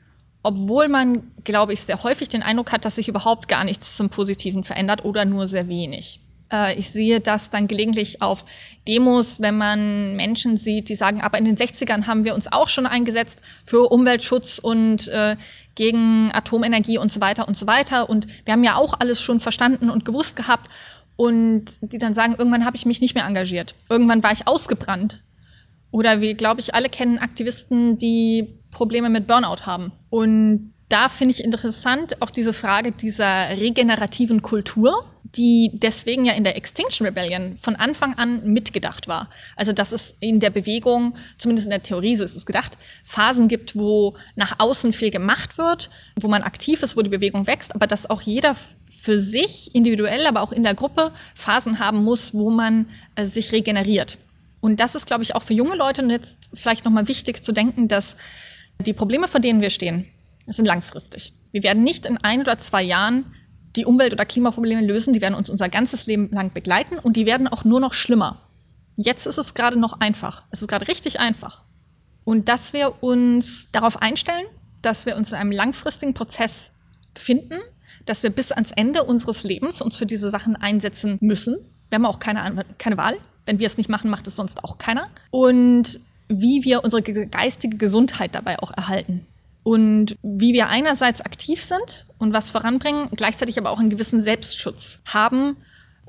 obwohl man, glaube ich, sehr häufig den Eindruck hat, dass sich überhaupt gar nichts zum Positiven verändert oder nur sehr wenig. Ich sehe das dann gelegentlich auf Demos, wenn man Menschen sieht, die sagen, aber in den 60ern haben wir uns auch schon eingesetzt für Umweltschutz und gegen Atomenergie und so weiter und so weiter. Und wir haben ja auch alles schon verstanden und gewusst gehabt. Und die dann sagen, irgendwann habe ich mich nicht mehr engagiert. Irgendwann war ich ausgebrannt. Oder wir, glaube ich, alle kennen Aktivisten, die Probleme mit Burnout haben. Und da finde ich interessant auch diese Frage dieser regenerativen Kultur, die deswegen ja in der Extinction Rebellion von Anfang an mitgedacht war. Also dass es in der Bewegung, zumindest in der Theorie, so ist es gedacht, Phasen gibt, wo nach außen viel gemacht wird, wo man aktiv ist, wo die Bewegung wächst, aber dass auch jeder für sich individuell, aber auch in der Gruppe Phasen haben muss, wo man sich regeneriert. Und das ist, glaube ich, auch für junge Leute jetzt vielleicht nochmal wichtig zu denken, dass die Probleme, vor denen wir stehen, sind langfristig. Wir werden nicht in 1 oder 2 Jahren die Umwelt- oder Klimaprobleme lösen, die werden uns unser ganzes Leben lang begleiten und die werden auch nur noch schlimmer. Jetzt ist es gerade noch einfach. Es ist gerade richtig einfach. Und dass wir uns darauf einstellen, dass wir uns in einem langfristigen Prozess befinden, dass wir bis ans Ende unseres Lebens uns für diese Sachen einsetzen müssen. Wir haben auch keine Wahl. Wenn wir es nicht machen, macht es sonst auch keiner. Und wie wir unsere geistige Gesundheit dabei auch erhalten. Und wie wir einerseits aktiv sind und was voranbringen, gleichzeitig aber auch einen gewissen Selbstschutz haben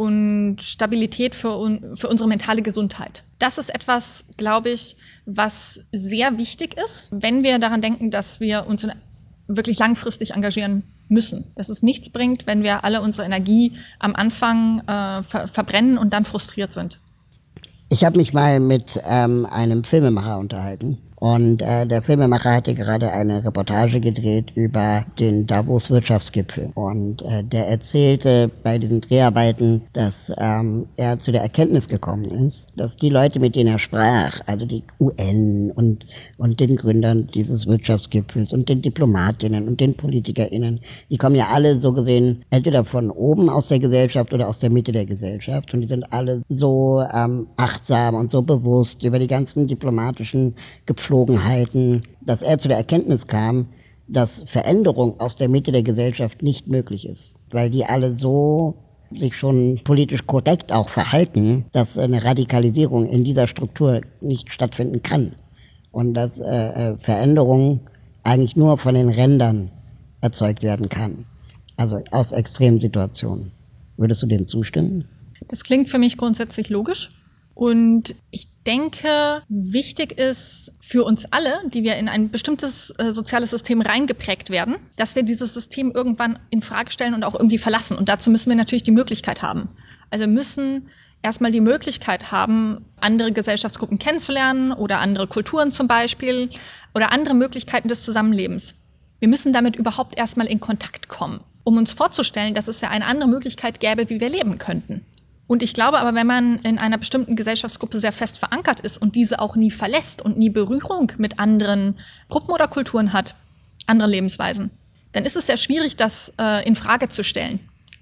und Stabilität für unsere mentale Gesundheit. Das ist etwas, glaube ich, was sehr wichtig ist, wenn wir daran denken, dass wir uns wirklich langfristig engagieren müssen. Dass es nichts bringt, wenn wir alle unsere Energie am Anfang verbrennen und dann frustriert sind.
Ich habe mich mal mit einem Filmemacher unterhalten. Und der Filmemacher hatte gerade eine Reportage gedreht über den Davos-Wirtschaftsgipfel. Und der erzählte bei diesen Dreharbeiten, dass er zu der Erkenntnis gekommen ist, dass die Leute, mit denen er sprach, also die UN und den Gründern dieses Wirtschaftsgipfels und den Diplomatinnen und den PolitikerInnen, die kommen ja alle so gesehen entweder von oben aus der Gesellschaft oder aus der Mitte der Gesellschaft. Und die sind alle so achtsam und so bewusst über die ganzen diplomatischen Gepflogenheiten, dass er zu der Erkenntnis kam, dass Veränderung aus der Mitte der Gesellschaft nicht möglich ist, weil die alle so sich schon politisch korrekt auch verhalten, dass eine Radikalisierung in dieser Struktur nicht stattfinden kann und dass Veränderung eigentlich nur von den Rändern erzeugt werden kann, also aus extremen Situationen. Würdest du dem zustimmen?
Das klingt für mich grundsätzlich logisch. Und ich denke, wichtig ist für uns alle, die wir in ein bestimmtes soziales System reingeprägt werden, dass wir dieses System irgendwann in Frage stellen und auch irgendwie verlassen. Und dazu müssen wir natürlich die Möglichkeit haben. Also wir müssen erstmal die Möglichkeit haben, andere Gesellschaftsgruppen kennenzulernen oder andere Kulturen zum Beispiel oder andere Möglichkeiten des Zusammenlebens. Wir müssen damit überhaupt erstmal in Kontakt kommen, um uns vorzustellen, dass es ja eine andere Möglichkeit gäbe, wie wir leben könnten. Und ich glaube aber, wenn man in einer bestimmten Gesellschaftsgruppe sehr fest verankert ist und diese auch nie verlässt und nie Berührung mit anderen Gruppen oder Kulturen hat, anderen Lebensweisen, dann ist es sehr schwierig, das in Frage zu stellen.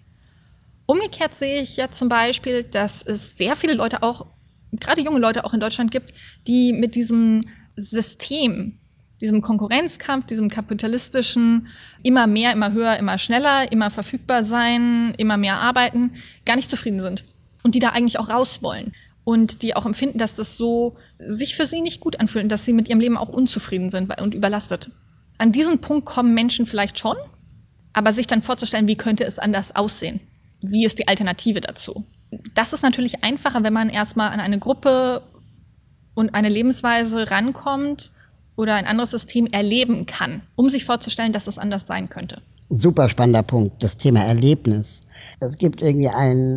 Umgekehrt sehe ich ja zum Beispiel, dass es sehr viele Leute auch, gerade junge Leute auch in Deutschland gibt, die mit diesem System, diesem Konkurrenzkampf, diesem kapitalistischen, immer mehr, immer höher, immer schneller, immer verfügbar sein, immer mehr arbeiten, gar nicht zufrieden sind. Und die da eigentlich auch raus wollen. Und die auch empfinden, dass das so sich für sie nicht gut anfühlt, dass sie mit ihrem Leben auch unzufrieden sind und überlastet. An diesen Punkt kommen Menschen vielleicht schon, aber sich dann vorzustellen, wie könnte es anders aussehen? Wie ist die Alternative dazu? Das ist natürlich einfacher, wenn man erstmal an eine Gruppe und eine Lebensweise rankommt oder ein anderes System erleben kann, um sich vorzustellen, dass es anders sein könnte.
Super spannender Punkt, das Thema Erlebnis. Es gibt irgendwie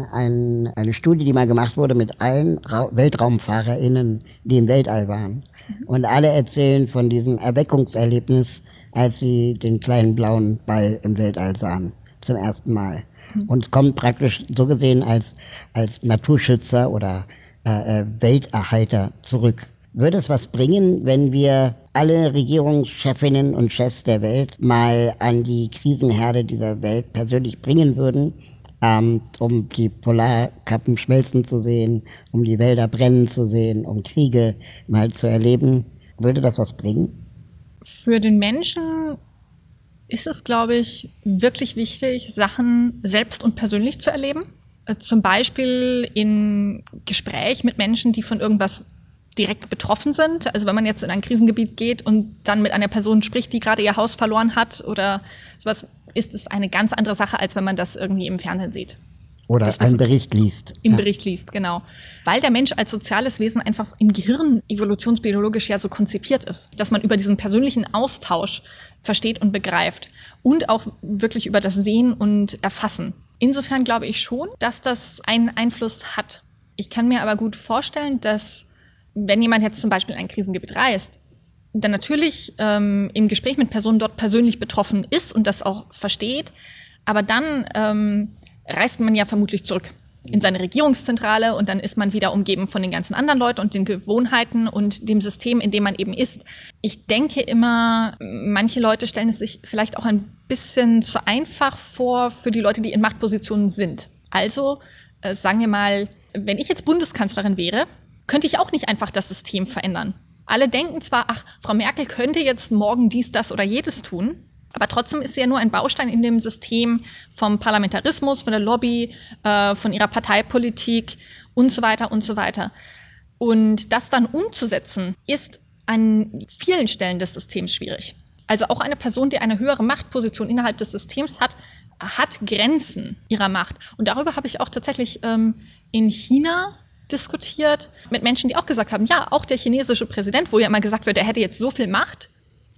eine Studie, die mal gemacht wurde mit allen WeltraumfahrerInnen, die im Weltall waren. Und alle erzählen von diesem Erweckungserlebnis, als sie den kleinen blauen Ball im Weltall sahen, zum ersten Mal. Und kommt praktisch so gesehen als Naturschützer oder Welterhalter zurück. Würde es was bringen, wenn wir alle Regierungschefinnen und Chefs der Welt mal an die Krisenherde dieser Welt persönlich bringen würden, um die Polarkappen schmelzen zu sehen, um die Wälder brennen zu sehen, um Kriege mal zu erleben? Würde das was bringen?
Für den Menschen ist es, glaube ich, wirklich wichtig, Sachen selbst und persönlich zu erleben. Zum Beispiel in Gespräch mit Menschen, die von irgendwas direkt betroffen sind. Also wenn man jetzt in ein Krisengebiet geht und dann mit einer Person spricht, die gerade ihr Haus verloren hat oder sowas, ist es eine ganz andere Sache, als wenn man das irgendwie im Fernsehen sieht.
Oder einen Bericht liest.
Im Bericht liest, genau. Weil der Mensch als soziales Wesen einfach im Gehirn evolutionsbiologisch ja so konzipiert ist, dass man über diesen persönlichen Austausch versteht und begreift und auch wirklich über das Sehen und Erfassen. Insofern glaube ich schon, dass das einen Einfluss hat. Ich kann mir aber gut vorstellen, dass wenn jemand jetzt zum Beispiel in ein Krisengebiet reist, dann natürlich im Gespräch mit Personen dort persönlich betroffen ist und das auch versteht, aber dann reist man ja vermutlich zurück in seine Regierungszentrale und dann ist man wieder umgeben von den ganzen anderen Leuten und den Gewohnheiten und dem System, in dem man eben ist. Ich denke immer, manche Leute stellen es sich vielleicht auch ein bisschen zu einfach vor für die Leute, die in Machtpositionen sind. Also sagen wir mal, wenn ich jetzt Bundeskanzlerin wäre, könnte ich auch nicht einfach das System verändern. Alle denken zwar, ach, Frau Merkel könnte jetzt morgen dies, das oder jedes tun, aber trotzdem ist sie ja nur ein Baustein in dem System vom Parlamentarismus, von der Lobby, von ihrer Parteipolitik und so weiter und so weiter. Und das dann umzusetzen, ist an vielen Stellen des Systems schwierig. Also auch eine Person, die eine höhere Machtposition innerhalb des Systems hat Grenzen ihrer Macht. Und darüber habe ich auch tatsächlich in China diskutiert mit Menschen, die auch gesagt haben, ja, auch der chinesische Präsident, wo ja immer gesagt wird, er hätte jetzt so viel Macht,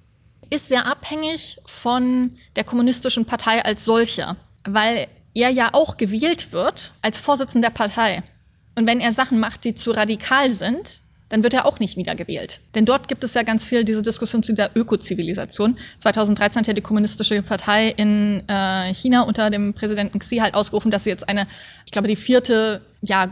ist sehr abhängig von der kommunistischen Partei als solcher, weil er ja auch gewählt wird als Vorsitzender der Partei. Und wenn er Sachen macht, die zu radikal sind, dann wird er auch nicht wiedergewählt. Denn dort gibt es ja ganz viel diese Diskussion zu dieser Ökozivilisation. 2013 hat ja die kommunistische Partei in China unter dem Präsidenten Xi halt ausgerufen, dass sie jetzt ich glaube, die 4.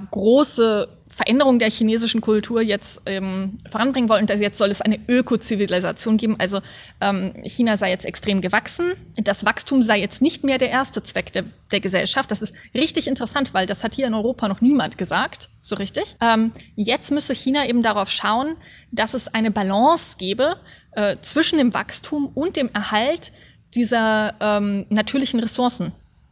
große Veränderung der chinesischen Kultur jetzt voranbringen wollen. Und jetzt soll es eine Ökozivilisation geben. Also China sei jetzt extrem gewachsen. Das Wachstum sei jetzt nicht mehr der erste Zweck der Gesellschaft. Das ist richtig interessant, weil das hat hier in Europa noch niemand gesagt, so richtig. Jetzt müsse China eben darauf schauen, dass es eine Balance gebe zwischen dem Wachstum und dem Erhalt dieser natürlichen Ressourcen.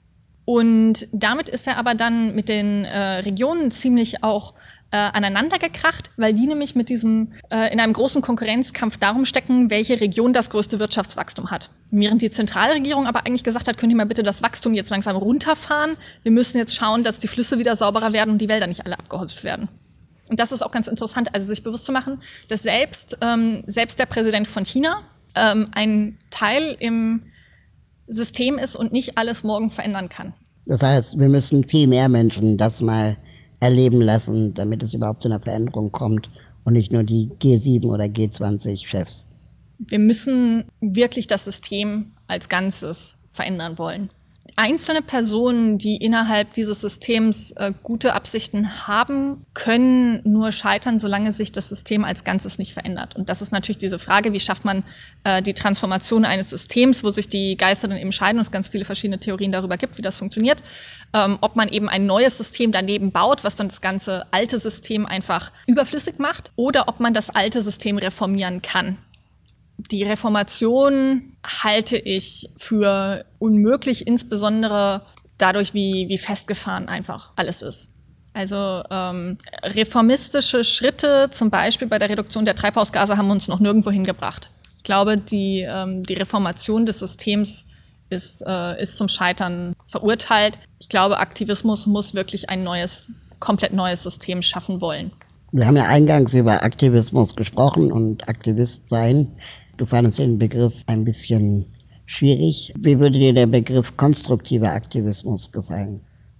Und damit ist er aber dann mit den Regionen ziemlich auch aneinandergekracht, weil die nämlich mit diesem in einem großen Konkurrenzkampf darum stecken, welche Region das größte Wirtschaftswachstum hat. Während die Zentralregierung aber eigentlich gesagt hat, könnt ihr mal bitte das Wachstum jetzt langsam runterfahren. Wir müssen jetzt schauen, dass die Flüsse wieder sauberer werden und die Wälder nicht alle abgeholzt werden. Und das ist auch ganz interessant, also sich bewusst zu machen, dass selbst der Präsident von China ein Teil im System ist und nicht alles morgen verändern kann.
Das heißt, wir müssen viel mehr Menschen das mal erleben lassen, damit es überhaupt zu einer Veränderung kommt und nicht nur die G7 oder G20-Chefs.
Wir müssen wirklich das System als Ganzes verändern wollen. Einzelne Personen, die innerhalb dieses Systems gute Absichten haben, können nur scheitern, solange sich das System als Ganzes nicht verändert. Und das ist natürlich diese Frage, wie schafft man die Transformation eines Systems, wo sich die Geister dann eben scheiden und es ganz viele verschiedene Theorien darüber gibt, wie das funktioniert. Ob man eben ein neues System daneben baut, was dann das ganze alte System einfach überflüssig macht, oder ob man das alte System reformieren kann. Die Reformation halte ich für unmöglich, insbesondere dadurch, wie festgefahren einfach alles ist. Also reformistische Schritte, zum Beispiel bei der Reduktion der Treibhausgase, haben uns noch nirgendwo hingebracht. Ich glaube, die Reformation des Systems ist zum Scheitern verurteilt. Ich glaube, Aktivismus muss wirklich ein komplett neues System schaffen wollen.
Wir haben ja eingangs über Aktivismus gesprochen und Aktivist sein. Du fandest den Begriff ein bisschen schwierig. Wie würde dir der Begriff konstruktiver Aktivismus gefallen?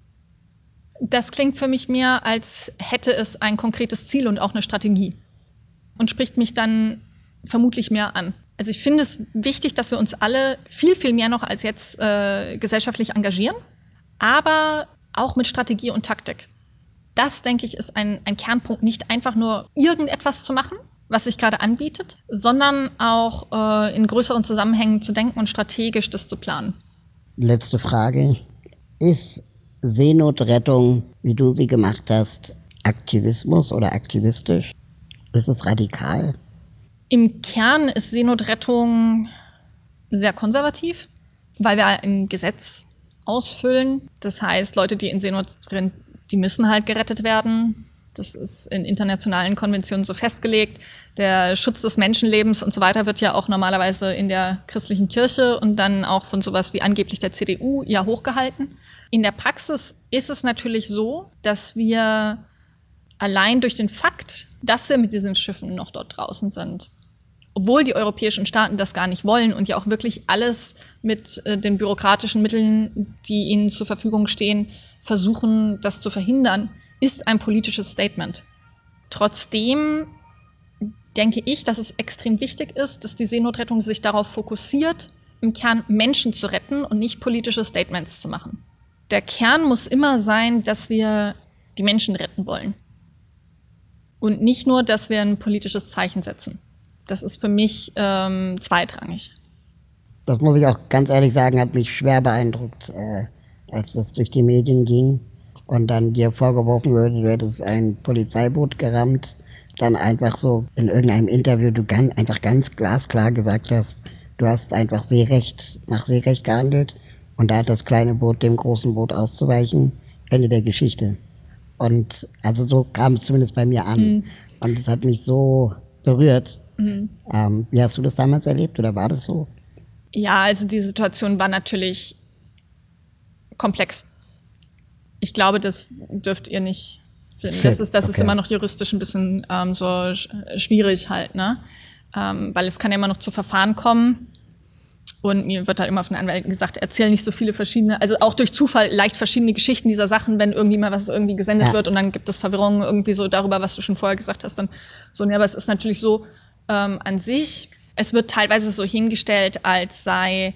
Das klingt für mich mehr, als hätte es ein konkretes Ziel und auch eine Strategie. Und spricht mich dann vermutlich mehr an. Also ich finde es wichtig, dass wir uns alle viel, viel mehr noch als jetzt gesellschaftlich engagieren, aber auch mit Strategie und Taktik. Das, denke ich, ist ein Kernpunkt, nicht einfach nur irgendetwas zu machen, was sich gerade anbietet, sondern auch in größeren Zusammenhängen zu denken und strategisch das zu planen.
Letzte Frage. Ist Seenotrettung, wie du sie gemacht hast, Aktivismus oder aktivistisch? Ist es radikal?
Im Kern ist Seenotrettung sehr konservativ, weil wir ein Gesetz ausfüllen. Das heißt, Leute, die in Seenot sind, die müssen halt gerettet werden. Das ist in internationalen Konventionen so festgelegt. Der Schutz des Menschenlebens und so weiter wird ja auch normalerweise in der christlichen Kirche und dann auch von sowas wie angeblich der CDU ja hochgehalten. In der Praxis ist es natürlich so, dass wir allein durch den Fakt, dass wir mit diesen Schiffen noch dort draußen sind, obwohl die europäischen Staaten das gar nicht wollen und ja auch wirklich alles mit den bürokratischen Mitteln, die ihnen zur Verfügung stehen, versuchen, das zu verhindern, ist ein politisches Statement. Trotzdem denke ich, dass es extrem wichtig ist, dass die Seenotrettung sich darauf fokussiert, im Kern Menschen zu retten und nicht politische Statements zu machen. Der Kern muss immer sein, dass wir die Menschen retten wollen. Und nicht nur, dass wir ein politisches Zeichen setzen. Das ist für mich zweitrangig.
Das muss ich auch ganz ehrlich sagen, hat mich schwer beeindruckt, als das durch die Medien ging. Und dann dir vorgeworfen würde, du hättest ein Polizeiboot gerammt, dann einfach so in irgendeinem Interview du einfach ganz glasklar gesagt hast, du hast einfach nach Seerecht gehandelt und da hat das kleine Boot dem großen Boot auszuweichen. Ende der Geschichte. Und also so kam es zumindest bei mir an. Mhm. Und es hat mich so berührt. Mhm. Wie hast du das damals erlebt oder war das so?
Ja, also die Situation war natürlich komplex. Ich glaube, das dürft ihr nicht finden. Das ist immer noch juristisch ein bisschen so schwierig halt, ne? Weil es kann ja immer noch zu Verfahren kommen. Und mir wird halt immer von den Anwälten gesagt, erzähl nicht so viele verschiedene, also auch durch Zufall leicht verschiedene Geschichten dieser Sachen, wenn irgendwie mal was irgendwie gesendet wird und dann gibt es Verwirrung irgendwie so darüber, was du schon vorher gesagt hast, dann so, ne, aber es ist natürlich so an sich, es wird teilweise so hingestellt, als sei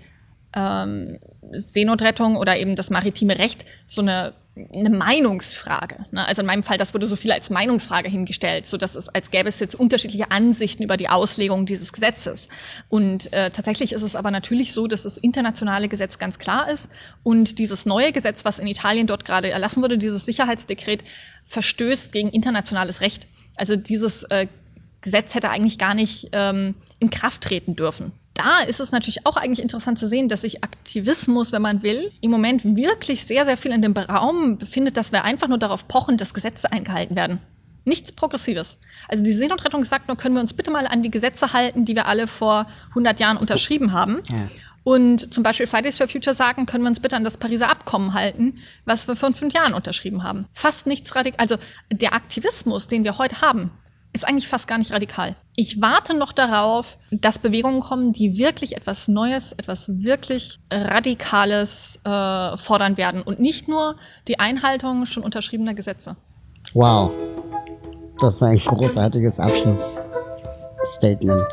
Seenotrettung oder eben das maritime Recht so eine Meinungsfrage. Ne? Also in meinem Fall, das wurde so viel als Meinungsfrage hingestellt, so dass es, als gäbe es jetzt unterschiedliche Ansichten über die Auslegung dieses Gesetzes. Und tatsächlich ist es aber natürlich so, dass das internationale Gesetz ganz klar ist und dieses neue Gesetz, was in Italien dort gerade erlassen wurde, dieses Sicherheitsdekret, verstößt gegen internationales Recht. Also dieses Gesetz hätte eigentlich gar nicht in Kraft treten dürfen. Da ist es natürlich auch eigentlich interessant zu sehen, dass sich Aktivismus, wenn man will, im Moment wirklich sehr, sehr viel in dem Raum befindet, dass wir einfach nur darauf pochen, dass Gesetze eingehalten werden. Nichts Progressives. Also die Seenotrettung sagt nur, können wir uns bitte mal an die Gesetze halten, die wir alle vor 100 Jahren unterschrieben haben. Ja. Und zum Beispiel Fridays for Future sagen, können wir uns bitte an das Pariser Abkommen halten, was wir vor 5 Jahren unterschrieben haben. Fast nichts radikal. Also der Aktivismus, den wir heute haben, ist eigentlich fast gar nicht radikal. Ich warte noch darauf, dass Bewegungen kommen, die wirklich etwas Neues, etwas wirklich Radikales fordern werden und nicht nur die Einhaltung schon unterschriebener Gesetze.
Wow, das ist ein großartiges Abschlussstatement.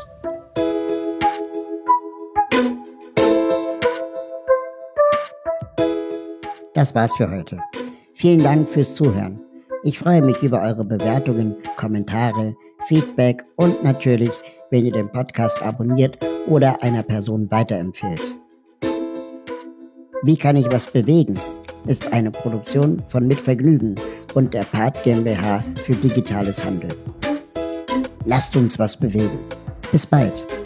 Das war's für heute. Vielen Dank fürs Zuhören. Ich freue mich über eure Bewertungen, Kommentare, Feedback und natürlich, wenn ihr den Podcast abonniert oder einer Person weiterempfehlt. Wie kann ich was bewegen? Ist eine Produktion von Mit Vergnügen und der Part GmbH für digitales Handeln. Lasst uns was bewegen. Bis bald.